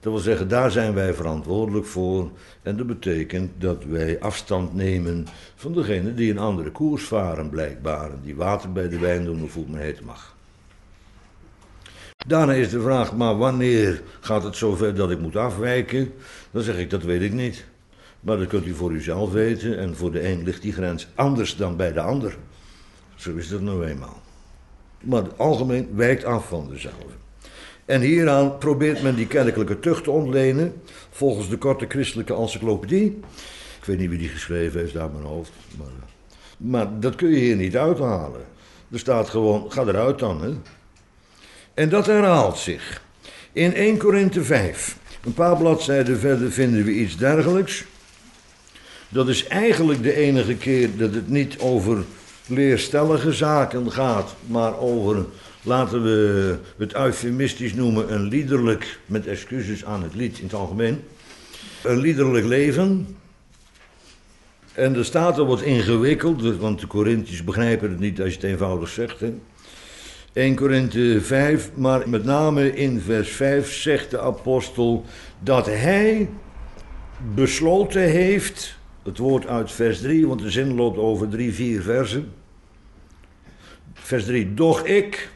Speaker 1: Dat wil zeggen, daar zijn wij verantwoordelijk voor. En dat betekent dat wij afstand nemen van degene die een andere koers varen, blijkbaar. En die water bij de wijn doen, of hoe het maar heten mag. Daarna is de vraag, maar wanneer gaat het zover dat ik moet afwijken? Dan zeg ik, dat weet ik niet. Maar dat kunt u voor uzelf weten. En voor de een ligt die grens anders dan bij de ander. Zo is dat nou eenmaal. Maar het algemeen wijkt af van dezelfde. En hieraan probeert men die kerkelijke tucht te ontlenen, volgens de korte christelijke encyclopedie. Ik weet niet wie die geschreven heeft uit mijn hoofd. Maar dat kun je hier niet uithalen. Er staat gewoon, ga eruit dan. Hè? En dat herhaalt zich. In 1 Korinthe 5, een paar bladzijden verder vinden we iets dergelijks. Dat is eigenlijk de enige keer dat het niet over leerstellige zaken gaat, maar over, laten we het eufemistisch noemen, een liederlijk, met excuses aan het lied in het algemeen, een liederlijk leven. En de staat er wat ingewikkeld, want de Korinthiërs begrijpen het niet als je het eenvoudig zegt. Hè. 1 Korinthe 5, maar met name in vers 5 zegt de apostel dat hij besloten heeft, het woord uit vers 3, want de zin loopt over 3, 4 versen. Vers 3, doch ik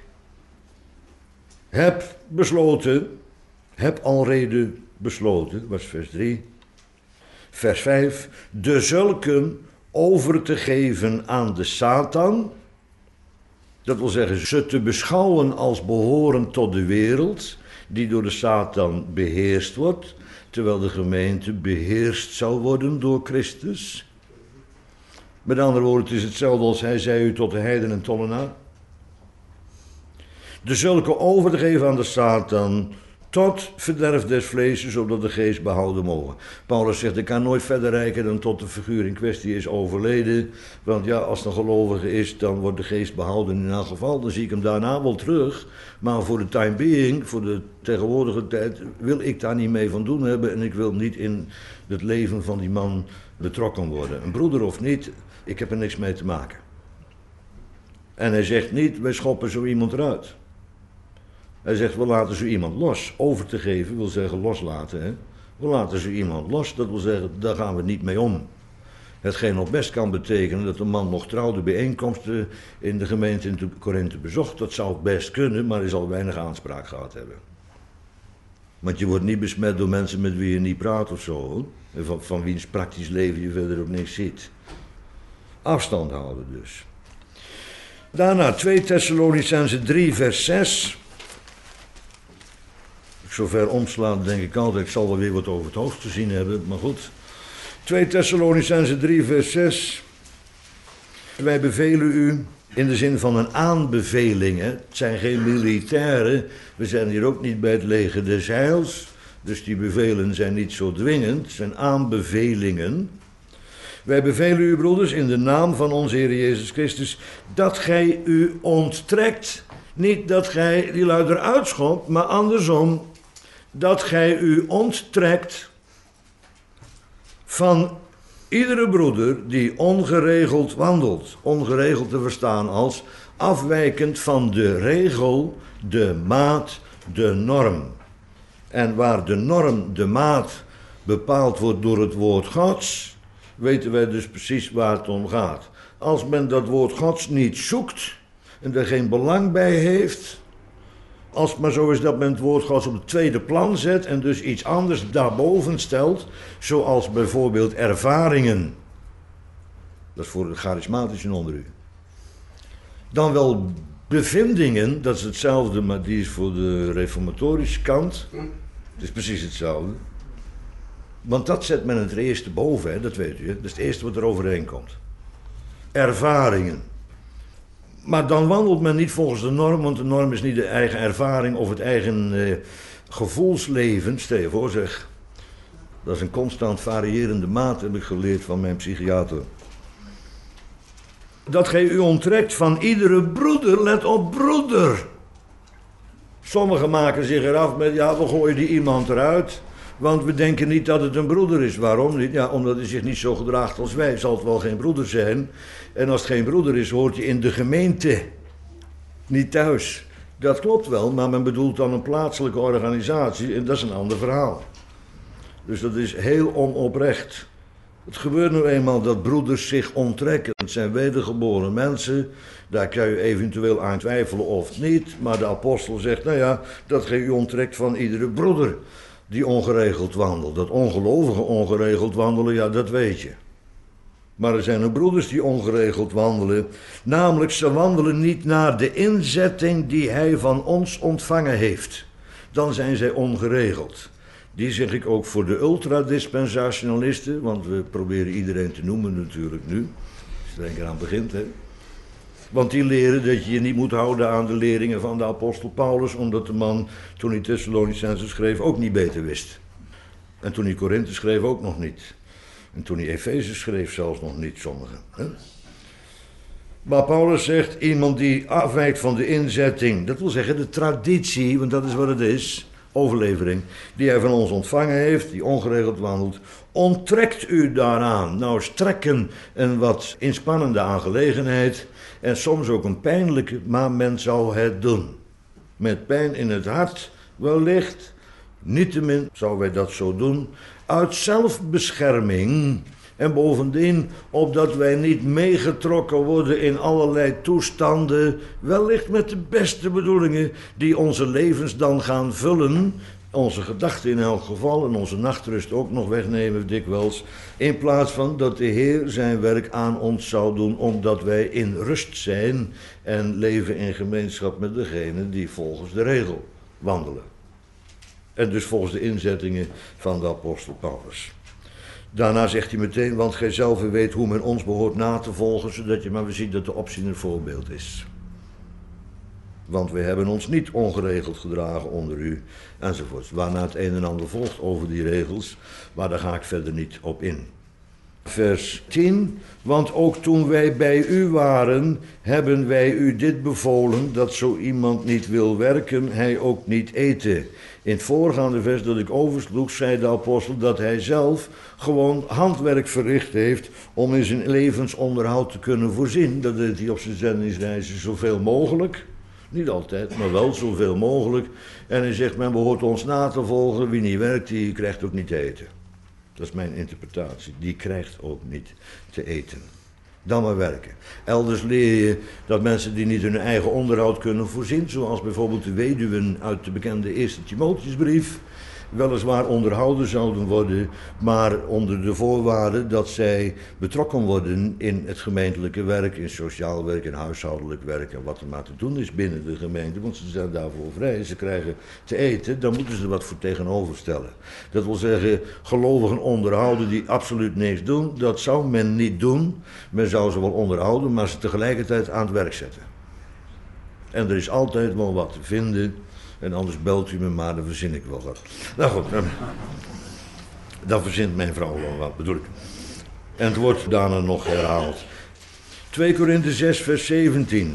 Speaker 1: heb besloten, heb alrede besloten, was vers 3. Vers 5, dezulken over te geven aan de Satan. Dat wil zeggen, ze te beschouwen als behorend tot de wereld, die door de Satan beheerst wordt, terwijl de gemeente beheerst zou worden door Christus. Met andere woorden, het is hetzelfde als hij zei u tot de heiden en tollenaar. Dezulken over te geven aan de Satan, tot verderf des vleeses, zodat de geest behouden mogen. Paulus zegt, ik kan nooit verder reiken dan tot de figuur in kwestie is overleden. Want ja, als het een gelovige is, dan wordt de geest behouden in elk geval. Dan zie ik hem daarna wel terug. Maar voor de time being, voor de tegenwoordige tijd, wil ik daar niet mee van doen hebben. En ik wil niet in het leven van die man betrokken worden. Een broeder of niet, ik heb er niks mee te maken. En hij zegt niet, wij schoppen zo iemand eruit. Hij zegt, we laten zo iemand los. Over te geven wil zeggen loslaten. Hè? We laten zo iemand los, dat wil zeggen, daar gaan we niet mee om. Hetgeen nog best kan betekenen dat een man nog trouw de bijeenkomsten in de gemeente in Korinthe bezocht. Dat zou best kunnen, maar hij zal weinig aanspraak gehad hebben. Want je wordt niet besmet door mensen met wie je niet praat of zo. Van wiens praktisch leven je verder ook niks ziet. Afstand houden dus. Daarna 2 Thessalonicenzen 3 vers 6... Zover omslaan denk ik altijd, ik zal wel weer wat over het hoofd te zien hebben, maar goed. 2 Thessalonicenzen 3 vers 6. Wij bevelen u in de zin van een aanbeveling. Hè. Het zijn geen militairen, we zijn hier ook niet bij het leger des heils. Dus die bevelen zijn niet zo dwingend, het zijn aanbevelingen. Wij bevelen u, broeders, in de naam van onze Heer Jezus Christus, dat gij u onttrekt. Niet dat gij die lui eruit schopt, maar andersom. Dat gij u onttrekt van iedere broeder die ongeregeld wandelt. Ongeregeld te verstaan als afwijkend van de regel, de maat, de norm. En waar de norm, de maat, bepaald wordt door het woord Gods, weten wij dus precies waar het om gaat. Als men dat woord Gods niet zoekt en er geen belang bij heeft, als het maar zo is dat men het woord Gods op het tweede plan zet en dus iets anders daarboven stelt, zoals bijvoorbeeld ervaringen. Dat is voor de charismatischen onder u. Dan wel bevindingen, dat is hetzelfde, maar die is voor de reformatorische kant. Het is precies hetzelfde. Want dat zet men het eerste boven, hè, dat weet u. Hè? Dat is het eerste wat er overheen komt. Ervaringen. Maar dan wandelt men niet volgens de norm, want de norm is niet de eigen ervaring of het eigen gevoelsleven. Stel je voor zeg, dat is een constant variërende maat, heb ik geleerd van mijn psychiater. Dat gij u onttrekt van iedere broeder, let op broeder. Sommigen maken zich eraf met, ja we gooien die iemand eruit, want we denken niet dat het een broeder is. Waarom niet? Ja, omdat hij zich niet zo gedraagt als wij, zal het wel geen broeder zijn. En als het geen broeder is, hoort hij in de gemeente, niet thuis. Dat klopt wel, maar men bedoelt dan een plaatselijke organisatie en dat is een ander verhaal. Dus dat is heel onoprecht. Het gebeurt nu eenmaal dat broeders zich onttrekken. Het zijn wedergeboren mensen, daar kan je eventueel aan twijfelen of niet. Maar de apostel zegt, nou ja, dat gij u onttrekt van iedere broeder die ongeregeld wandelt. Dat ongelovigen ongeregeld wandelen, ja, dat weet je. Maar er zijn ook broeders die ongeregeld wandelen. Namelijk, ze wandelen niet naar de inzetting die hij van ons ontvangen heeft. Dan zijn zij ongeregeld. Die zeg ik ook voor de ultradispensationalisten, want we proberen iedereen te noemen natuurlijk nu. Als er een keer aan begint, hè. Want die leren dat je je niet moet houden aan de leringen van de apostel Paulus, omdat de man, toen hij Thessalonicenzen schreef, ook niet beter wist. En toen hij Korinthe schreef ook nog niet. En toen hij Efeze schreef zelfs nog niet, sommigen. Hè? Maar Paulus zegt, iemand die afwijkt van de inzetting, dat wil zeggen de traditie, want dat is wat het is, overlevering, die hij van ons ontvangen heeft, die ongeregeld wandelt, onttrekt u daaraan. Nou, strekken een wat inspannende aangelegenheid en soms ook een pijnlijke, maar men zou het doen. Met pijn in het hart wellicht, niettemin zouden wij dat zo doen, uit zelfbescherming en bovendien opdat wij niet meegetrokken worden in allerlei toestanden, wellicht met de beste bedoelingen die onze levens dan gaan vullen, onze gedachten in elk geval en onze nachtrust ook nog wegnemen dikwijls, in plaats van dat de Heer zijn werk aan ons zou doen, omdat wij in rust zijn en leven in gemeenschap met degenen die volgens de regel wandelen. En dus volgens de inzettingen van de apostel Paulus. Daarna zegt hij meteen, want gij zelf weet hoe men ons behoort na te volgen, zodat je maar weer ziet dat de opzien een voorbeeld is. Want we hebben ons niet ongeregeld gedragen onder u, enzovoort. Waarna het een en ander volgt over die regels, maar daar ga ik verder niet op in. Vers 10, want ook toen wij bij u waren, hebben wij u dit bevolen, dat zo iemand niet wil werken, hij ook niet eten. In het voorgaande vers dat ik oversloeg, zei de apostel dat hij zelf gewoon handwerk verricht heeft om in zijn levensonderhoud te kunnen voorzien. Dat deed hij op zijn zendingsreizen zoveel mogelijk. Niet altijd, maar wel zoveel mogelijk. En hij zegt, men behoort ons na te volgen, wie niet werkt, die krijgt ook niet te eten. Dat is mijn interpretatie. Die krijgt ook niet te eten. Dan maar werken. Elders leer je dat mensen die niet hun eigen onderhoud kunnen voorzien, zoals bijvoorbeeld de weduwen uit de bekende Eerste Timotheusbrief, weliswaar onderhouden zouden worden, maar onder de voorwaarde dat zij betrokken worden in het gemeentelijke werk, in sociaal werk, in huishoudelijk werk en wat er maar te doen is binnen de gemeente, want ze zijn daarvoor vrij, ze krijgen te eten, dan moeten ze er wat voor tegenover stellen. Dat wil zeggen, gelovigen onderhouden die absoluut niks doen, dat zou men niet doen. Men zou ze wel onderhouden, maar ze tegelijkertijd aan het werk zetten. En er is altijd wel wat te vinden. En anders belt u me maar, dan verzin ik wel wat. Nou goed, dan verzint mijn vrouw wel wat, bedoel ik. En het wordt daarna nog herhaald. 2 Korinthe 6 vers 17.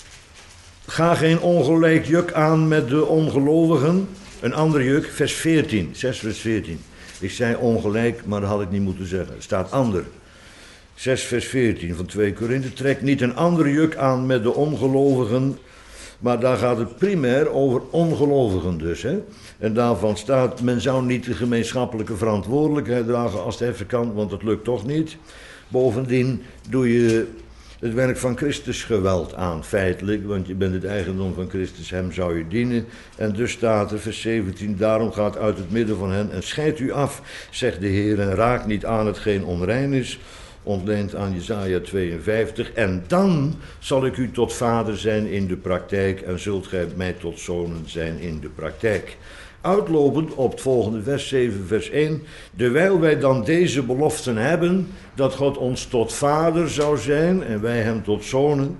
Speaker 1: Ga geen ongelijk juk aan met de ongelovigen. Een ander juk, vers 14, 6 vers 14. Ik zei ongelijk, maar dat had ik niet moeten zeggen. Er staat ander. 6 vers 14 van 2 Korinthe. Trek niet een ander juk aan met de ongelovigen. Maar daar gaat het primair over ongelovigen dus. Hè? En daarvan staat, men zou niet de gemeenschappelijke verantwoordelijkheid dragen als het even kan, want dat lukt toch niet. Bovendien doe je het werk van Christus geweld aan, feitelijk, want je bent het eigendom van Christus, hem zou je dienen. En dus staat er, vers 17, daarom gaat uit het midden van hen en scheidt u af, zegt de Heer, en raak niet aan hetgeen onrein is, ontleend aan Jesaja 52, en dan zal ik u tot vader zijn in de praktijk en zult gij mij tot zonen zijn in de praktijk. Uitlopend op het volgende vers 7 vers 1, dewijl wij dan deze beloften hebben, dat God ons tot vader zou zijn en wij hem tot zonen,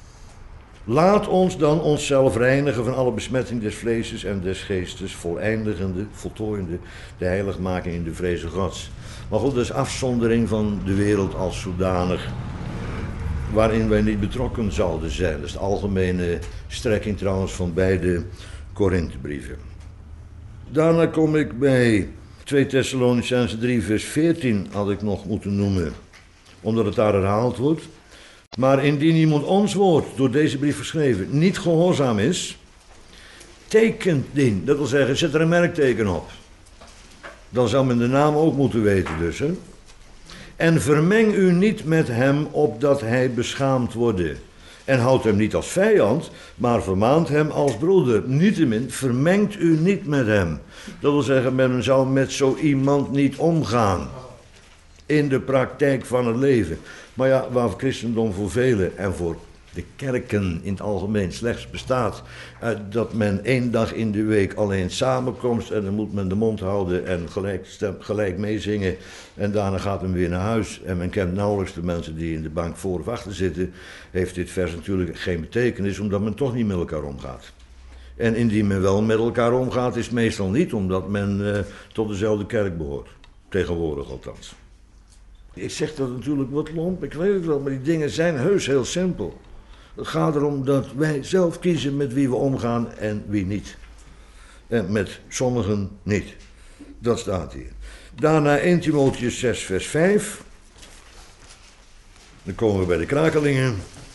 Speaker 1: laat ons dan onszelf reinigen van alle besmetting des vleeses en des geestes, voleindigende, voltooiende, de heiligmaking in de vreze Gods. Maar goed, dat is afzondering van de wereld als zodanig, waarin wij niet betrokken zouden zijn. Dat is de algemene strekking trouwens van beide Korinthebrieven. Daarna kom ik bij 2 Thessalonicenzen 3 vers 14 had ik nog moeten noemen, omdat het daar herhaald wordt. Maar indien iemand ons woord, door deze brief geschreven, niet gehoorzaam is, tekent dien. Dat wil zeggen, zet er een merkteken op. Dan zou men de naam ook moeten weten dus. Hè? En vermeng u niet met hem, opdat hij beschaamd worden. En houd hem niet als vijand, maar vermaant hem als broeder. Niettemin, vermengt u niet met hem. Dat wil zeggen, men zou met zo iemand niet omgaan. In de praktijk van het leven. Maar ja, waar christendom voor velen en voor de kerken in het algemeen slechts bestaat, dat men 1 dag in de week alleen samenkomt en dan moet men de mond houden en gelijk meezingen en daarna gaat men weer naar huis en men kent nauwelijks de mensen die in de bank voor of achter zitten, heeft dit vers natuurlijk geen betekenis omdat men toch niet met elkaar omgaat. En indien men wel met elkaar omgaat is het meestal niet omdat men tot dezelfde kerk behoort. Tegenwoordig althans. Ik zeg dat natuurlijk wat lomp, ik weet het wel, maar die dingen zijn heus heel simpel. Het gaat erom dat wij zelf kiezen met wie we omgaan en wie niet. En met sommigen niet. Dat staat hier. Daarna 1 Timotheüs 6 vers 5. Dan komen we bij de krakelingen.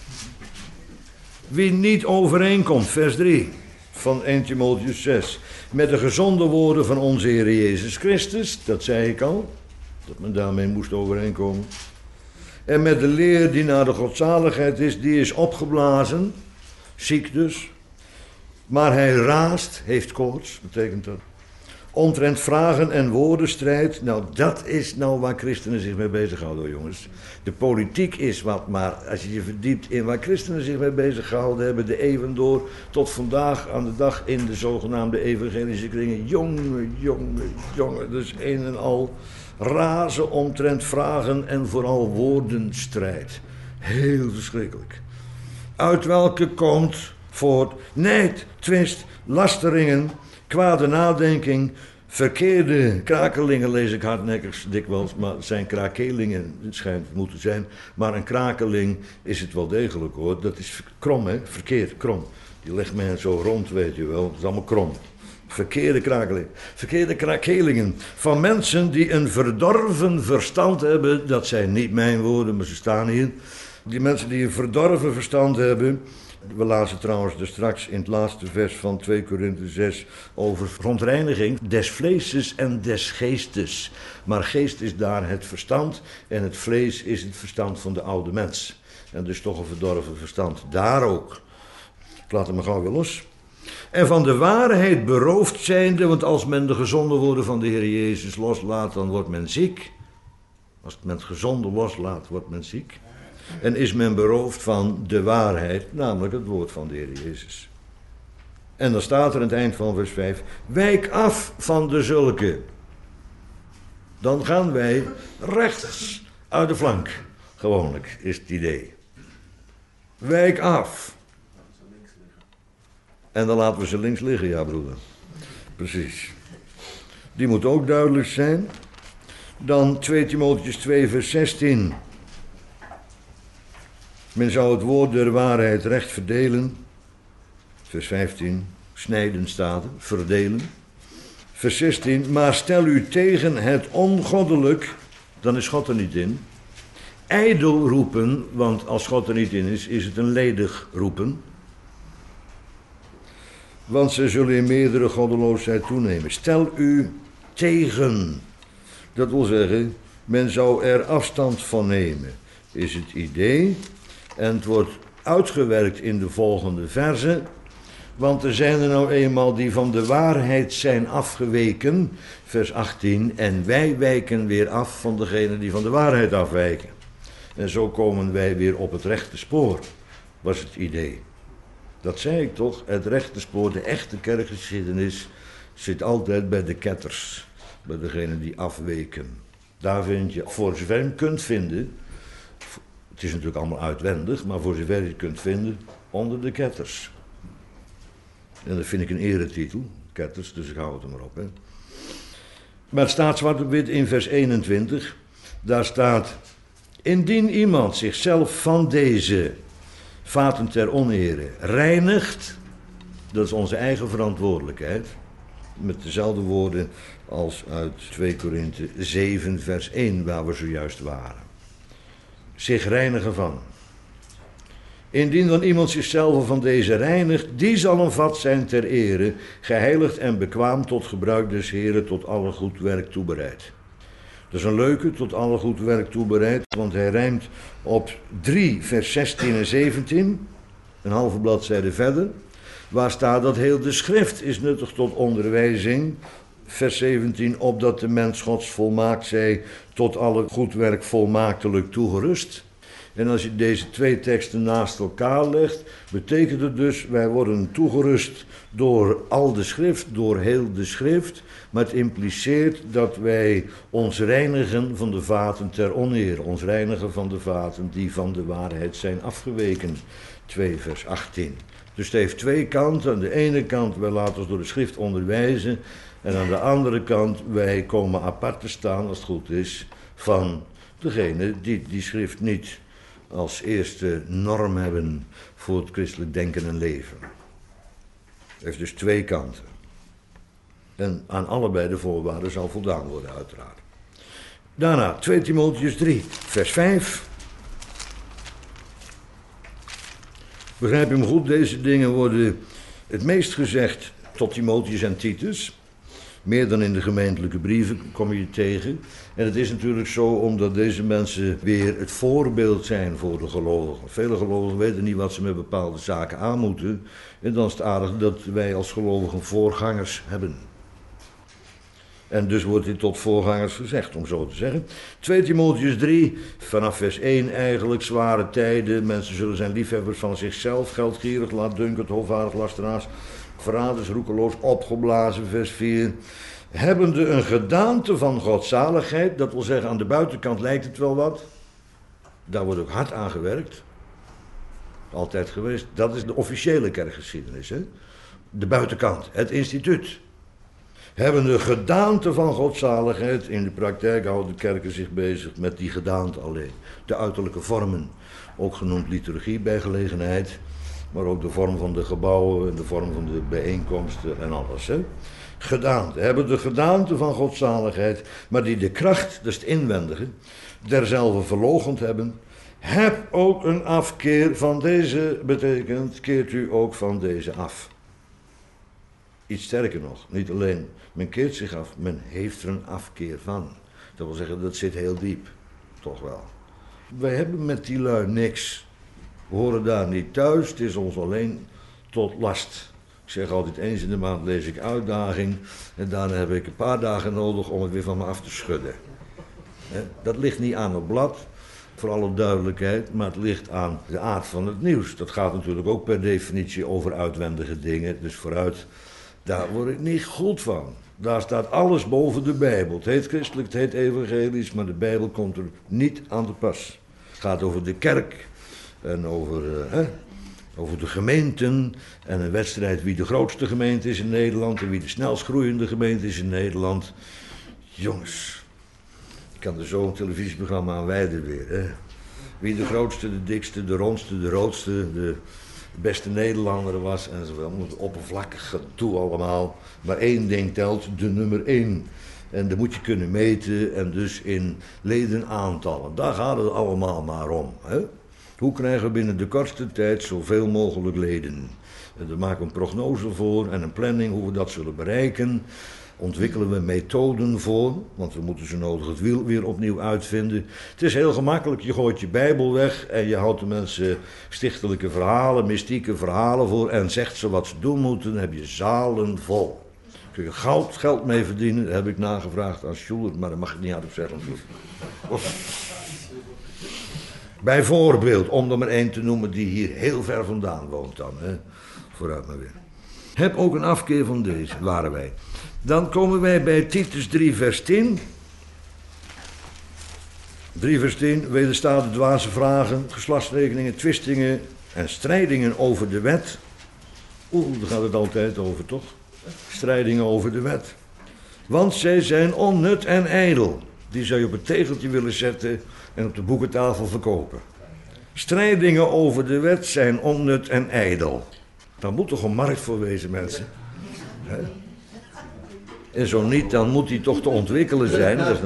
Speaker 1: Wie niet overeenkomt, vers 3 van 1 Timotheüs 6. Met de gezonde woorden van onze Heer Jezus Christus, dat zei ik al. Dat men daarmee moest overeenkomen. En met de leer die naar de godzaligheid is, die is opgeblazen. Ziek dus. Maar hij raast, heeft koorts, betekent dat. Omtrent vragen en woordenstrijd. Nou, dat is nou waar christenen zich mee bezighouden, jongens. De politiek is wat, maar als je je verdiept in waar christenen zich mee beziggehouden hebben, de eeuwen door, tot vandaag aan de dag in de zogenaamde evangelische kringen. Jongen, dus een en al razen omtrent vragen en vooral woordenstrijd. Heel verschrikkelijk. Uit welke komt voort nijd, twist, lasteringen, kwade nadenking, verkeerde krakelingen, lees ik hardnekkig dikwijls, maar het zijn krakelingen, het schijnt te moeten zijn, maar een krakeling is het wel degelijk hoor, dat is krom hè, verkeerd, krom. Die legt men zo rond, weet je wel, het is allemaal krom. Verkeerde krakelingen van mensen die een verdorven verstand hebben, dat zijn niet mijn woorden, maar ze staan hier. Die mensen die een verdorven verstand hebben, we lazen trouwens er straks in het laatste vers van 2 Korinthe 6 over verontreiniging des vleeses en des geestes. Maar geest is daar het verstand en het vlees is het verstand van de oude mens. En dus toch een verdorven verstand, daar ook. Ik laat hem maar gauw weer los. En van de waarheid beroofd zijnde, want als men de gezonde woorden van de Heer Jezus loslaat, dan wordt men ziek. Als men het gezonde loslaat, wordt men ziek. En is men beroofd van de waarheid, namelijk het woord van de Heer Jezus. En dan staat er aan het eind van vers 5, wijk af van de zulke. Dan gaan wij rechts uit de flank. Gewoonlijk is het idee. Wijk af. En dan laten we ze links liggen, ja broeder. Precies. Die moet ook duidelijk zijn. Dan 2 Timotheüs 2 vers 16. Men zou het woord der waarheid recht verdelen. Vers 15. Snijden staat er, verdelen. Vers 16. Maar stel u tegen het ongoddelijk, dan is God er niet in. Ijdel roepen, want als God er niet in is, is het een ledig roepen. Want ze zullen in meerdere goddeloosheid toenemen. Stel u tegen. Dat wil zeggen, men zou er afstand van nemen, is het idee. En het wordt uitgewerkt in de volgende verse. Want er zijn er nou eenmaal die van de waarheid zijn afgeweken. Vers 18. En wij wijken weer af van degenen die van de waarheid afwijken. En zo komen wij weer op het rechte spoor, was het idee. Dat zei ik toch, het rechte spoor, de echte kerkgeschiedenis, zit altijd bij de ketters. Bij degenen die afweken. Daar vind je, voor zover je hem kunt vinden, het is natuurlijk allemaal uitwendig, maar voor zover je het kunt vinden, onder de ketters. En dat vind ik een eretitel, ketters, dus ik hou het er maar op. Hè. Maar het staat zwart op wit in vers 21, daar staat, indien iemand zichzelf van deze vaten ter onere reinigt, dat is onze eigen verantwoordelijkheid, met dezelfde woorden als uit 2 Korinthe 7 vers 1 waar we zojuist waren. Zich reinigen van. Indien dan iemand zichzelf van deze reinigt, die zal een vat zijn ter ere, geheiligd en bekwaam tot gebruik des Heren, tot alle goed werk toebereid. Dat is een leuke, tot alle goed werk toebereid, want hij rijmt op 3 vers 16 en 17, een halve bladzijde verder, waar staat dat heel de schrift is nuttig tot onderwijzing. Vers 17, opdat de mens Gods volmaakt zij, tot alle goed werk volmaaktelijk toegerust. En als je deze 2 teksten naast elkaar legt, betekent het dus, wij worden toegerust door al de schrift, door heel de schrift. Maar het impliceert dat wij ons reinigen van de vaten ter oneer. Ons reinigen van de vaten die van de waarheid zijn afgeweken. 2 vers 18. Dus het heeft 2 kanten. Aan de ene kant, wij laten ons door de schrift onderwijzen. En aan de andere kant, wij komen apart te staan, als het goed is, van degene die die schrift niet als eerste norm hebben voor het christelijk denken en leven. Het heeft dus 2 kanten. En aan allebei de voorwaarden zal voldaan worden, uiteraard. Daarna 2 Timotheüs 3, vers 5. Begrijp je me goed, deze dingen worden het meest gezegd tot Timotheus en Titus. Meer dan in de gemeentelijke brieven kom je tegen. En het is natuurlijk zo omdat deze mensen weer het voorbeeld zijn voor de gelovigen. Vele gelovigen weten niet wat ze met bepaalde zaken aan moeten. En dan is het aardig dat wij als gelovigen voorgangers hebben. En dus wordt dit tot voorgangers gezegd, om zo te zeggen. 2 Timotheüs 3, vanaf vers 1 eigenlijk, zware tijden. Mensen zullen zijn liefhebbers van zichzelf, geldgierig, laatdunkend, hoovaardig, lasteraars, verraders, roekeloos, opgeblazen, vers 4. Hebbende een gedaante van godzaligheid, dat wil zeggen aan de buitenkant lijkt het wel wat. Daar wordt ook hard aan gewerkt. Altijd geweest. Dat is de officiële kerkgeschiedenis. Hè? De buitenkant, het instituut. Hebben de gedaante van godzaligheid. In de praktijk houden de kerken zich bezig met die gedaante alleen. De uiterlijke vormen, ook genoemd liturgie bij gelegenheid. Maar ook de vorm van de gebouwen en de vorm van de bijeenkomsten en alles. Hè? Gedaante, hebben de gedaante van godzaligheid, maar die de kracht, dat is het inwendige, derzelve verloochend hebben. Heb ook een afkeer van deze, betekent, keert u ook van deze af. Iets sterker nog, niet alleen men keert zich af, men heeft er een afkeer van. Dat wil zeggen, dat zit heel diep, toch wel. Wij hebben met die lui niks. We horen daar niet thuis, het is ons alleen tot last. Ik zeg altijd, eens in de maand lees ik uitdaging en daarna heb ik een paar dagen nodig om het weer van me af te schudden. Dat ligt niet aan het blad, voor alle duidelijkheid, maar het ligt aan de aard van het nieuws. Dat gaat natuurlijk ook per definitie over uitwendige dingen, dus vooruit, daar word ik niet goed van. Daar staat alles boven de Bijbel. Het heet christelijk, het heet evangelisch, maar de Bijbel komt er niet aan te pas. Het gaat over de kerk en over de gemeenten en een wedstrijd wie de grootste gemeente is in Nederland en wie de snelst groeiende gemeente is in Nederland. Jongens, ik kan er zo een televisieprogramma aan wijden weer. Hè? Wie de grootste, de dikste, de rondste, de roodste, de beste Nederlander was en zo wel. Oppervlakkig gedoe allemaal. Maar één ding telt, de nummer 1. En dat moet je kunnen meten en dus in ledenaantallen. Daar gaat het allemaal maar om. Hè? Hoe krijgen we binnen de kortste tijd zoveel mogelijk leden? En daar maken we een prognose voor en een planning hoe we dat zullen bereiken. Ontwikkelen we methoden voor, want we moeten zo nodig het wiel weer opnieuw uitvinden. Het is heel gemakkelijk, je gooit je Bijbel weg en je houdt de mensen stichtelijke verhalen, mystieke verhalen voor en zegt ze wat ze doen moeten, dan heb je zalen vol. Kun je geld mee verdienen, dat heb ik nagevraagd aan Schuller, maar dat mag ik niet hardop zeggen. Bijvoorbeeld, om er maar één te noemen die hier heel ver vandaan woont dan. Hè. Vooruit maar weer. Heb ook een afkeer van deze, waren wij. Dan komen wij bij Titus 3 vers 10. 3 vers 10, wederstaat de dwaze vragen, geslachtsrekeningen, twistingen en strijdingen over de wet. Daar gaat het altijd over, toch? Strijdingen over de wet. Want zij zijn onnut en ijdel. Die zou je op het tegeltje willen zetten en op de boekentafel verkopen. Strijdingen over de wet zijn onnut en ijdel. Daar moet toch een markt voor wezen, mensen? He? En zo niet, dan moet die toch te ontwikkelen zijn. Dat is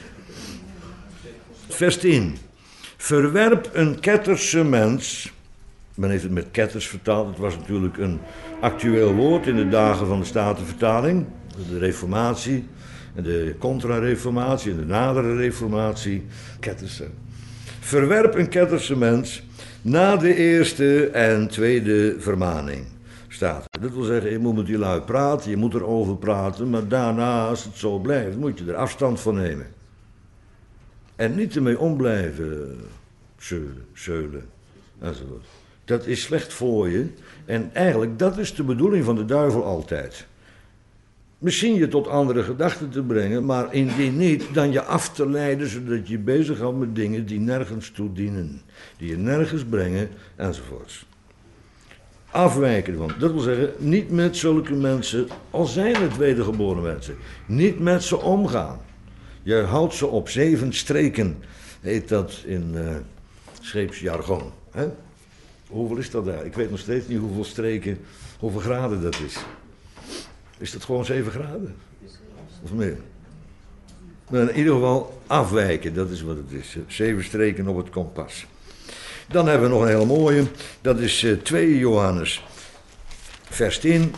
Speaker 1: Vers 10. Verwerp een ketterse mens Men heeft het met ketters vertaald. Het was natuurlijk een actueel woord in de dagen van de Statenvertaling. De Reformatie, en de Contra-Reformatie en de nadere Reformatie. Ketterse. Verwerp een ketterse mens na de eerste en tweede vermaning. Staat. Dat wil zeggen, je moet met die lui praten, je moet erover praten, maar daarna, als het zo blijft, moet je er afstand van nemen. En niet ermee omblijven zeulen, enzovoort. Dat is slecht voor je. En eigenlijk, dat is de bedoeling van de duivel altijd. Misschien je tot andere gedachten te brengen, maar indien niet, dan je af te leiden, zodat je bezig houdt met dingen die nergens toe dienen. Die je nergens brengen, enzovoorts. Afwijken ervan. Dat wil zeggen, niet met zulke mensen, al zijn het wedergeboren mensen, niet met ze omgaan. Je houdt ze op 7 streken, heet dat in scheepsjargon. Hè? Hoeveel is dat daar? Ik weet nog steeds niet hoeveel streken, hoeveel graden dat is. Is dat gewoon 7 graden? Of meer? Maar in ieder geval afwijken, dat is wat het is. 7 streken op het kompas. Dan hebben we nog een hele mooie, dat is 2 Johannes, vers 10.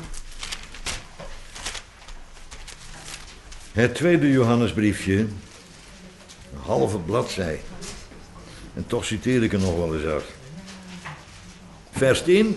Speaker 1: Het tweede Johannesbriefje, een halve bladzij. En toch citeer ik er nog wel eens uit. Vers 10.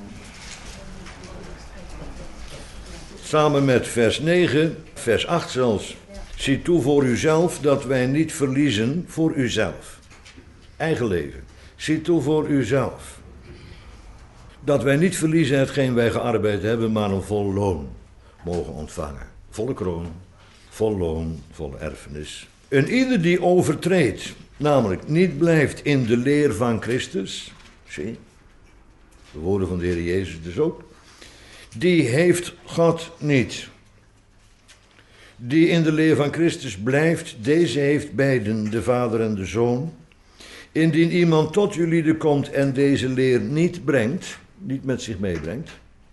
Speaker 1: Samen met vers 9, vers 8 zelfs. Zie toe voor uzelf dat wij niet verliezen voor uzelf. Eigen leven. Zie toe voor uzelf. Dat wij niet verliezen hetgeen wij gearbeid hebben, maar een vol loon mogen ontvangen. Volle kroon, vol loon, volle erfenis. En ieder die overtreedt, namelijk niet blijft in de leer van Christus. Zie, de woorden van de Heer Jezus dus ook. Die heeft God niet. Die in de leer van Christus blijft, deze heeft beiden, de Vader en de Zoon. Indien iemand tot jullie komt en deze leer niet brengt, niet met zich meebrengt,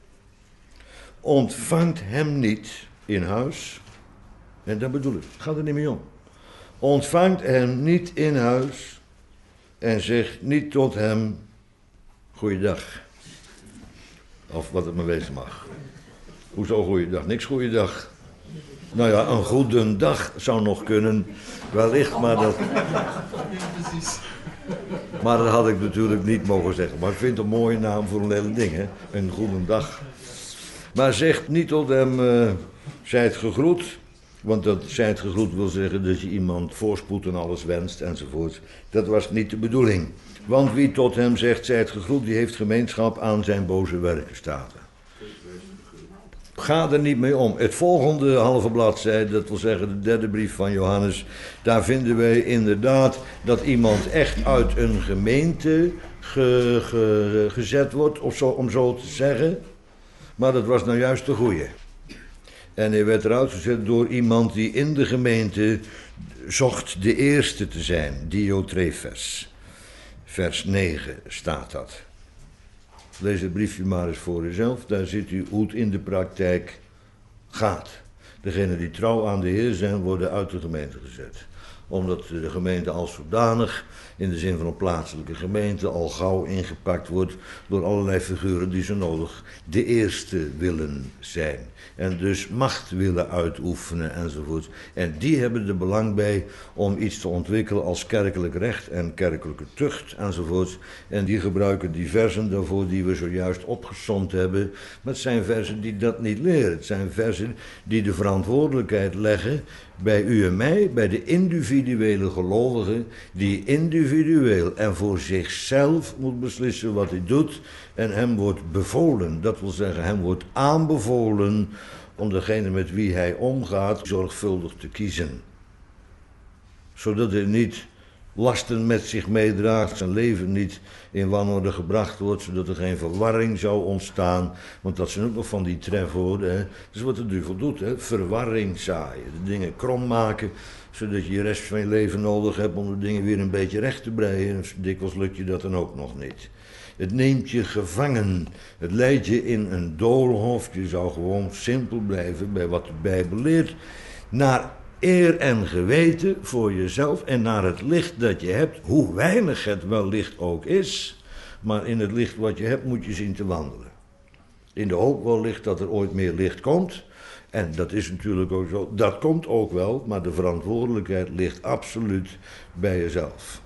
Speaker 1: ontvangt hem niet in huis. En dat bedoel ik, het gaat er niet mee om. Ontvangt hem niet in huis en zegt niet tot hem, goeiedag. Of wat het maar wezen mag. Hoezo goeiedag? Niks goeiedag. Nou ja, een goede dag zou nog kunnen, wellicht, maar dat... Maar dat had ik natuurlijk niet mogen zeggen. Maar ik vind het een mooie naam voor een lelijk ding, hè. Een goede dag. Maar zegt niet tot hem, zijt gegroet. Want dat zijt gegroet wil zeggen dat je iemand voorspoed en alles wenst, enzovoort. Dat was niet de bedoeling. Want wie tot hem zegt, zijt gegroet, die heeft gemeenschap aan zijn boze werken, staat er. Ga er niet mee om. Het volgende halve bladzijde, dat wil zeggen de derde brief van Johannes, daar vinden wij inderdaad dat iemand echt uit een gemeente gezet wordt, of zo, om zo te zeggen. Maar dat was nou juist de goeie. En hij werd eruit gezet door iemand die in de gemeente zocht de eerste te zijn, Diotrefes. Vers 9 staat dat. Lees het briefje maar eens voor uzelf, daar ziet u hoe het in de praktijk gaat. Degenen die trouw aan de Heer zijn, worden uit de gemeente gezet. Omdat de gemeente als zodanig, in de zin van een plaatselijke gemeente, al gauw ingepakt wordt door allerlei figuren die zo nodig de eerste willen zijn. En dus macht willen uitoefenen enzovoort. En die hebben er belang bij om iets te ontwikkelen als kerkelijk recht en kerkelijke tucht enzovoort. En die gebruiken die versen daarvoor die we zojuist opgesomd hebben. Maar het zijn versen die dat niet leren. Het zijn versen die de verantwoordelijkheid leggen bij u en mij, bij de individuele gelovige, die individueel en voor zichzelf moet beslissen wat hij doet. En hem wordt bevolen, dat wil zeggen hem wordt aanbevolen om degene met wie hij omgaat zorgvuldig te kiezen. Zodat hij niet lasten met zich meedraagt, zijn leven niet in wanorde gebracht wordt, zodat er geen verwarring zou ontstaan. Want dat zijn ook nog van die trefwoorden. Hè. Dat is wat de duivel doet, hè. Verwarring zaaien, de dingen krom maken, zodat je de rest van je leven nodig hebt om de dingen weer een beetje recht te breien. En dikwijls lukt je dat dan ook nog niet. Het neemt je gevangen, het leidt je in een doolhof. Je zou gewoon simpel blijven bij wat de Bijbel leert, naar eer en geweten voor jezelf en naar het licht dat je hebt, hoe weinig het wellicht ook is. maar in het licht wat je hebt moet je zien te wandelen. In de hoop wellicht dat er ooit meer licht komt. En dat is natuurlijk ook zo. Dat komt ook wel, maar de verantwoordelijkheid ligt absoluut bij jezelf.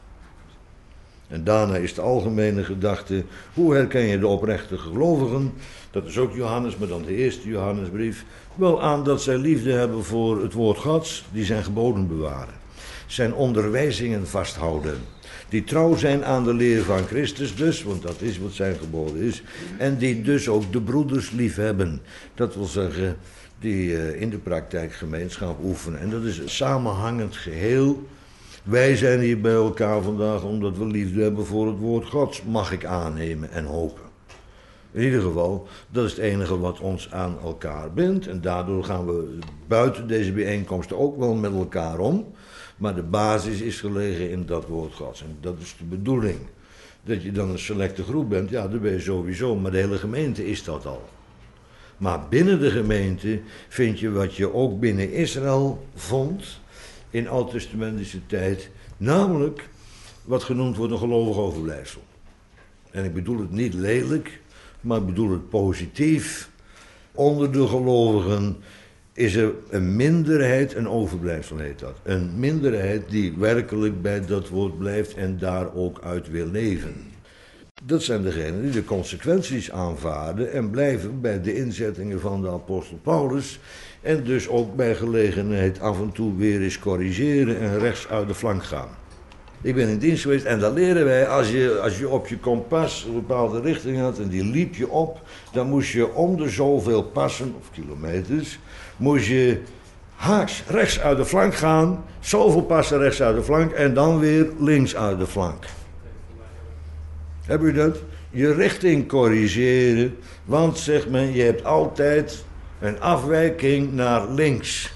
Speaker 1: En daarna is de algemene gedachte, hoe herken je de oprechte gelovigen? Dat is ook Johannes, maar dan de eerste Johannesbrief. Wel aan dat zij liefde hebben voor het woord Gods, die zijn geboden bewaren. Zijn onderwijzingen vasthouden. Die trouw zijn aan de leer van Christus dus, want dat is wat zijn geboden is. En die dus ook de broeders lief hebben. Dat wil zeggen, die in de praktijk gemeenschap oefenen. En dat is een samenhangend geheel. Wij zijn hier bij elkaar vandaag omdat we liefde hebben voor het woord Gods, mag ik aannemen en hopen. In ieder geval, dat is het enige wat ons aan elkaar bindt. En daardoor gaan we buiten deze bijeenkomsten ook wel met elkaar om. Maar de basis is gelegen in dat woord Gods. En dat is de bedoeling. Dat je dan een selecte groep bent, ja, dat ben je sowieso. Maar de hele gemeente is dat al. Maar binnen de gemeente vind je wat je ook binnen Israël vond in oud-testamentische tijd. Namelijk wat genoemd wordt een gelovig overblijfsel. En ik bedoel het niet lelijk, maar ik bedoel het positief. Onder de gelovigen is er een minderheid, een overblijfsel heet dat. Een minderheid die werkelijk bij dat woord blijft en daar ook uit wil leven. Dat zijn degenen die de consequenties aanvaarden en blijven bij de inzettingen van de apostel Paulus. En dus ook bij gelegenheid af en toe weer eens corrigeren en rechts uit de flank gaan. Ik ben in dienst geweest en dat leren wij, als je op je kompas een bepaalde richting had en die liep je op, dan moest je om de zoveel passen, of kilometers, moest je haaks rechts uit de flank gaan, zoveel passen rechts uit de flank en dan weer links uit de flank. Heb je dat? Je richting corrigeren, want zegt men, je hebt altijd een afwijking naar links.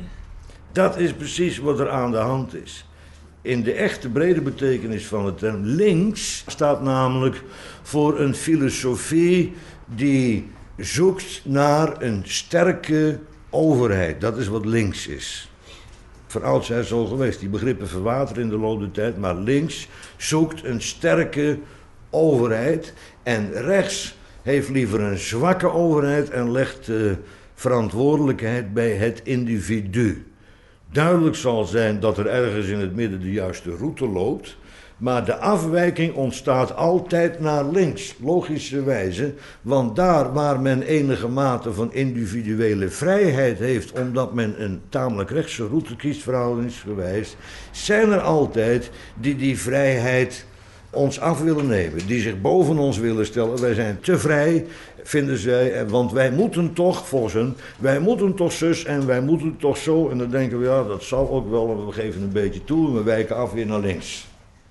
Speaker 1: Dat is precies wat er aan de hand is. In de echte brede betekenis van de term links staat namelijk voor een filosofie die zoekt naar een sterke overheid. Dat is wat links is. Vanouds is zo geweest. Die begrippen verwateren in de loop der tijd, maar links zoekt een sterke overheid en rechts heeft liever een zwakke overheid en legt de verantwoordelijkheid bij het individu. Duidelijk zal zijn dat er ergens in het midden de juiste route loopt, maar de afwijking ontstaat altijd naar links, logischerwijze, want daar waar men enige mate van individuele vrijheid heeft, omdat men een tamelijk rechtse route kiest, verhoudingsgewijs, zijn er altijd die vrijheid ons af willen nemen, die zich boven ons willen stellen. Wij zijn te vrij, vinden zij, want wij moeten toch, volgens hen, wij moeten toch zus en wij moeten toch zo. En dan denken we, ja, dat zal ook wel, en we geven een beetje toe en we wijken af weer naar links.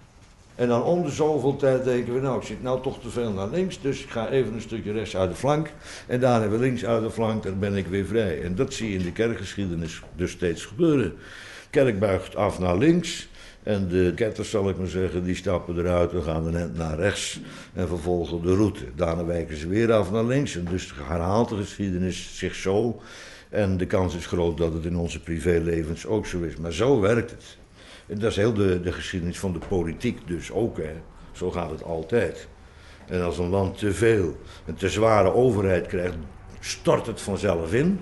Speaker 1: En dan om de zoveel tijd denken we, nou, ik zit nou toch te veel naar links, dus ik ga even een stukje rechts uit de flank. En daar hebben we links uit de flank, dan ben ik weer vrij. En dat zie je in de kerkgeschiedenis dus steeds gebeuren. De kerk buigt af naar links. En de ketters, zal ik maar zeggen, die stappen eruit en gaan net naar rechts en vervolgen de route. Daarna wijken ze weer af naar links en dus herhaalt de geschiedenis zich zo. En de kans is groot dat het in onze privélevens ook zo is. Maar zo werkt het. En dat is heel de geschiedenis van de politiek dus ook. Hè. Zo gaat het altijd. En als een land te veel, een te zware overheid krijgt, stort het vanzelf in.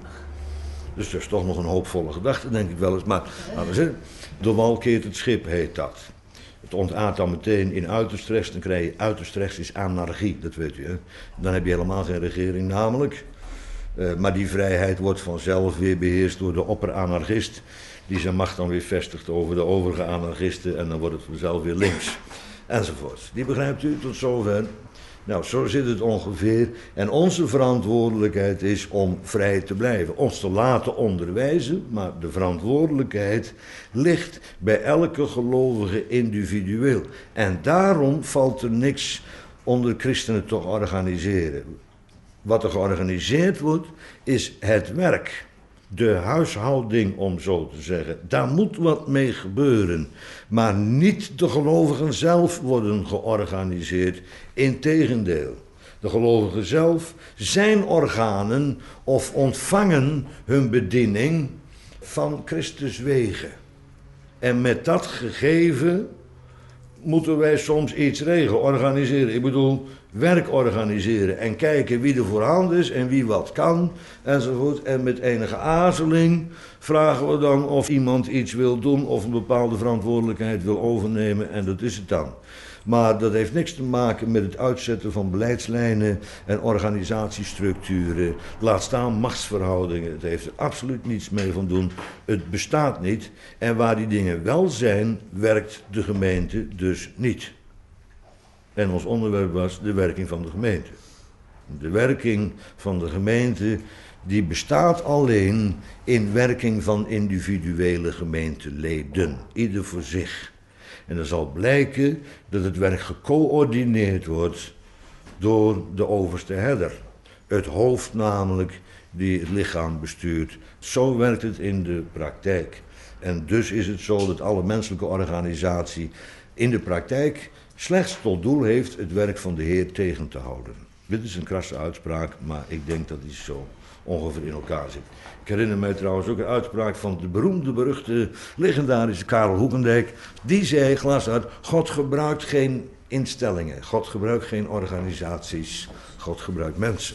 Speaker 1: Dus dat is toch nog een hoopvolle gedachte, denk ik wel eens. Maar laten we zeggen, de wal keert het schip, heet dat. Het ontaart dan meteen in uiterst rechts. Dan krijg je uiterst rechts is anarchie, dat weet u. Hè? Dan heb je helemaal geen regering namelijk. Maar die vrijheid wordt vanzelf weer beheerst door de opperanarchist. Die zijn macht dan weer vestigt over de overige anarchisten. En dan wordt het vanzelf weer links. Enzovoort. Die begrijpt u tot zover? Nou, zo zit het ongeveer. En onze verantwoordelijkheid is om vrij te blijven. Ons te laten onderwijzen, maar de verantwoordelijkheid ligt bij elke gelovige individueel. En daarom valt er niks onder christenen te organiseren. Wat er georganiseerd wordt, is het werk. De huishouding, om zo te zeggen. Daar moet wat mee gebeuren. Maar niet de gelovigen zelf worden georganiseerd. Integendeel. De gelovigen zelf zijn organen of ontvangen hun bediening van Christus wegen. En met dat gegeven moeten wij soms iets regelen, organiseren. Ik bedoel, werk organiseren en kijken wie er voorhanden is en wie wat kan enzovoort. En met enige aarzeling vragen we dan of iemand iets wil doen of een bepaalde verantwoordelijkheid wil overnemen en dat is het dan. Maar dat heeft niks te maken met het uitzetten van beleidslijnen en organisatiestructuren. Laat staan machtsverhoudingen. Het heeft er absoluut niets mee van doen. Het bestaat niet. En waar die dingen wel zijn, werkt de gemeente dus niet. En ons onderwerp was de werking van de gemeente. De werking van de gemeente die bestaat alleen in werking van individuele gemeenteleden. Ieder voor zich. En er zal blijken dat het werk gecoördineerd wordt door de overste herder. Het hoofd namelijk die het lichaam bestuurt. Zo werkt het in de praktijk. En dus is het zo dat alle menselijke organisatie in de praktijk slechts tot doel heeft het werk van de Heer tegen te houden. Dit is een krasse uitspraak, maar ik denk dat die zo ongeveer in elkaar zit. Ik herinner mij trouwens ook een uitspraak van de beroemde, beruchte, legendarische Karel Hoekendijk. Die zei glasuit, God gebruikt geen instellingen, God gebruikt geen organisaties, God gebruikt mensen.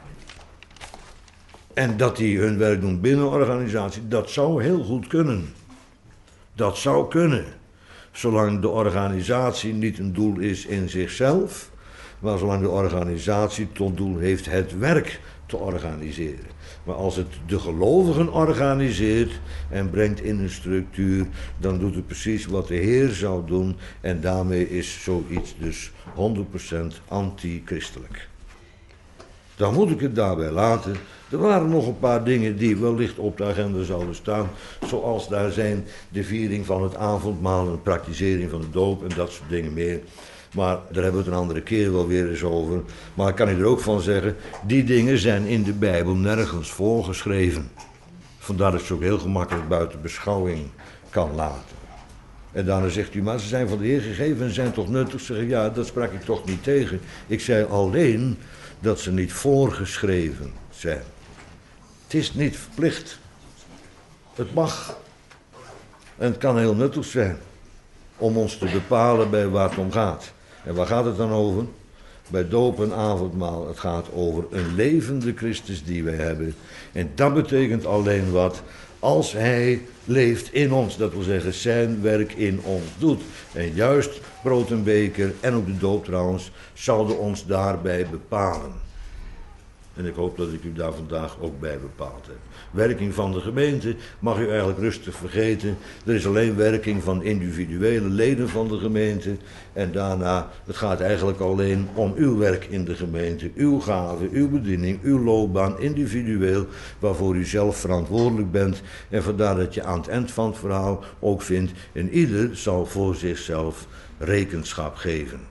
Speaker 1: En dat die hun werk doen binnen een organisatie, dat zou heel goed kunnen. Dat zou kunnen. Zolang de organisatie niet een doel is in zichzelf, maar zolang de organisatie tot doel heeft het werk te organiseren. Maar als het de gelovigen organiseert en brengt in een structuur, dan doet het precies wat de Heer zou doen en daarmee is zoiets dus 100% anti-christelijk. Dan moet ik het daarbij laten. Er waren nog een paar dingen die wellicht op de agenda zouden staan, zoals daar zijn de viering van het avondmaal en de praktisering van de doop en dat soort dingen meer. Maar daar hebben we het een andere keer wel weer eens over. Maar ik kan u er ook van zeggen, die dingen zijn in de Bijbel nergens voorgeschreven. Vandaar dat ik ze ook heel gemakkelijk buiten beschouwing kan laten. En daarna zegt u, maar ze zijn van de Heer gegeven en zijn toch nuttig? Zeg ik, ja, dat sprak ik toch niet tegen. Ik zei alleen dat ze niet voorgeschreven zijn. Het is niet verplicht. Het mag. En het kan heel nuttig zijn om ons te bepalen bij waar het om gaat. En waar gaat het dan over? Bij doop en avondmaal. Het gaat over een levende Christus die wij hebben. En dat betekent alleen wat als hij leeft in ons. Dat wil zeggen zijn werk in ons doet. En juist brood en beker en ook de doop trouwens zouden ons daarbij bepalen. En ik hoop dat ik u daar vandaag ook bij bepaald heb. Werking van de gemeente mag u eigenlijk rustig vergeten. Er is alleen werking van individuele leden van de gemeente. En daarna, het gaat eigenlijk alleen om uw werk in de gemeente. Uw gave, uw bediening, uw loopbaan, individueel. Waarvoor u zelf verantwoordelijk bent. En vandaar dat je aan het eind van het verhaal ook vindt. En ieder zal voor zichzelf rekenschap geven.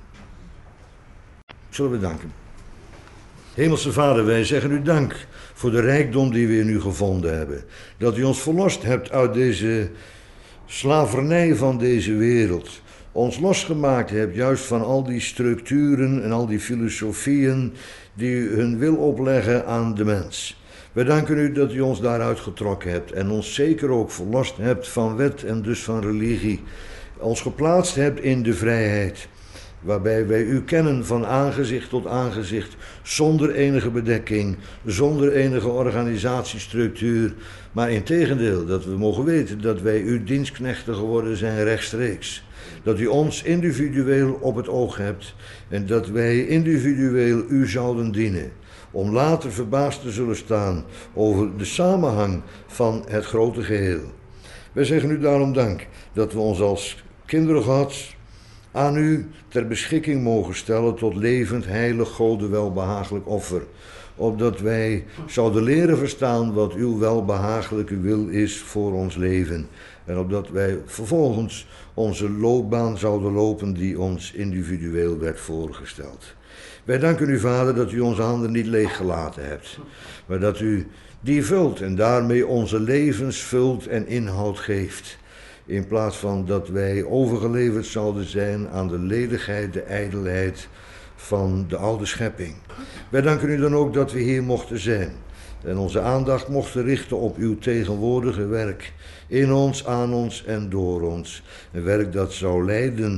Speaker 1: Zullen we danken. Hemelse Vader, wij zeggen u dank voor de rijkdom die we in u gevonden hebben. Dat u ons verlost hebt uit deze slavernij van deze wereld. Ons losgemaakt hebt juist van al die structuren en al die filosofieën die u hun wil opleggen aan de mens. Wij danken u dat u ons daaruit getrokken hebt en ons zeker ook verlost hebt van wet en dus van religie. Ons geplaatst hebt in de vrijheid. Waarbij wij u kennen van aangezicht tot aangezicht, zonder enige bedekking, zonder enige organisatiestructuur. Maar integendeel, dat we mogen weten dat wij uw dienstknechten geworden zijn rechtstreeks. Dat u ons individueel op het oog hebt en dat wij individueel u zouden dienen. Om later verbaasd te zullen staan over de samenhang van het grote geheel. Wij zeggen u daarom dank dat we ons als kinderen Gods aan u ter beschikking mogen stellen tot levend, heilig, Gode welbehagelijk offer. Opdat wij zouden leren verstaan wat uw welbehagelijke wil is voor ons leven. En opdat wij vervolgens onze loopbaan zouden lopen die ons individueel werd voorgesteld. Wij danken u, Vader, dat u onze handen niet leeggelaten hebt. Maar dat u die vult en daarmee onze levens vult en inhoud geeft. In plaats van dat wij overgeleverd zouden zijn aan de ledigheid, de ijdelheid van de oude schepping. Wij danken u dan ook dat we hier mochten zijn. En onze aandacht mochten richten op uw tegenwoordige werk. In ons, aan ons en door ons. Een werk dat zou leiden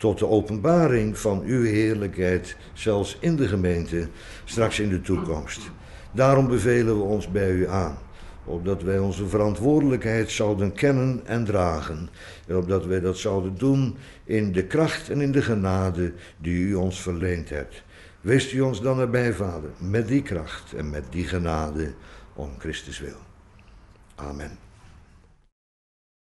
Speaker 1: tot de openbaring van uw heerlijkheid, zelfs in de gemeente, straks in de toekomst. Daarom bevelen we ons bij u aan, opdat wij onze verantwoordelijkheid zouden kennen en dragen, en opdat wij dat zouden doen in de kracht en in de genade die u ons verleend hebt. Wees u ons dan nabij, Vader, met die kracht en met die genade, om Christus wil. Amen.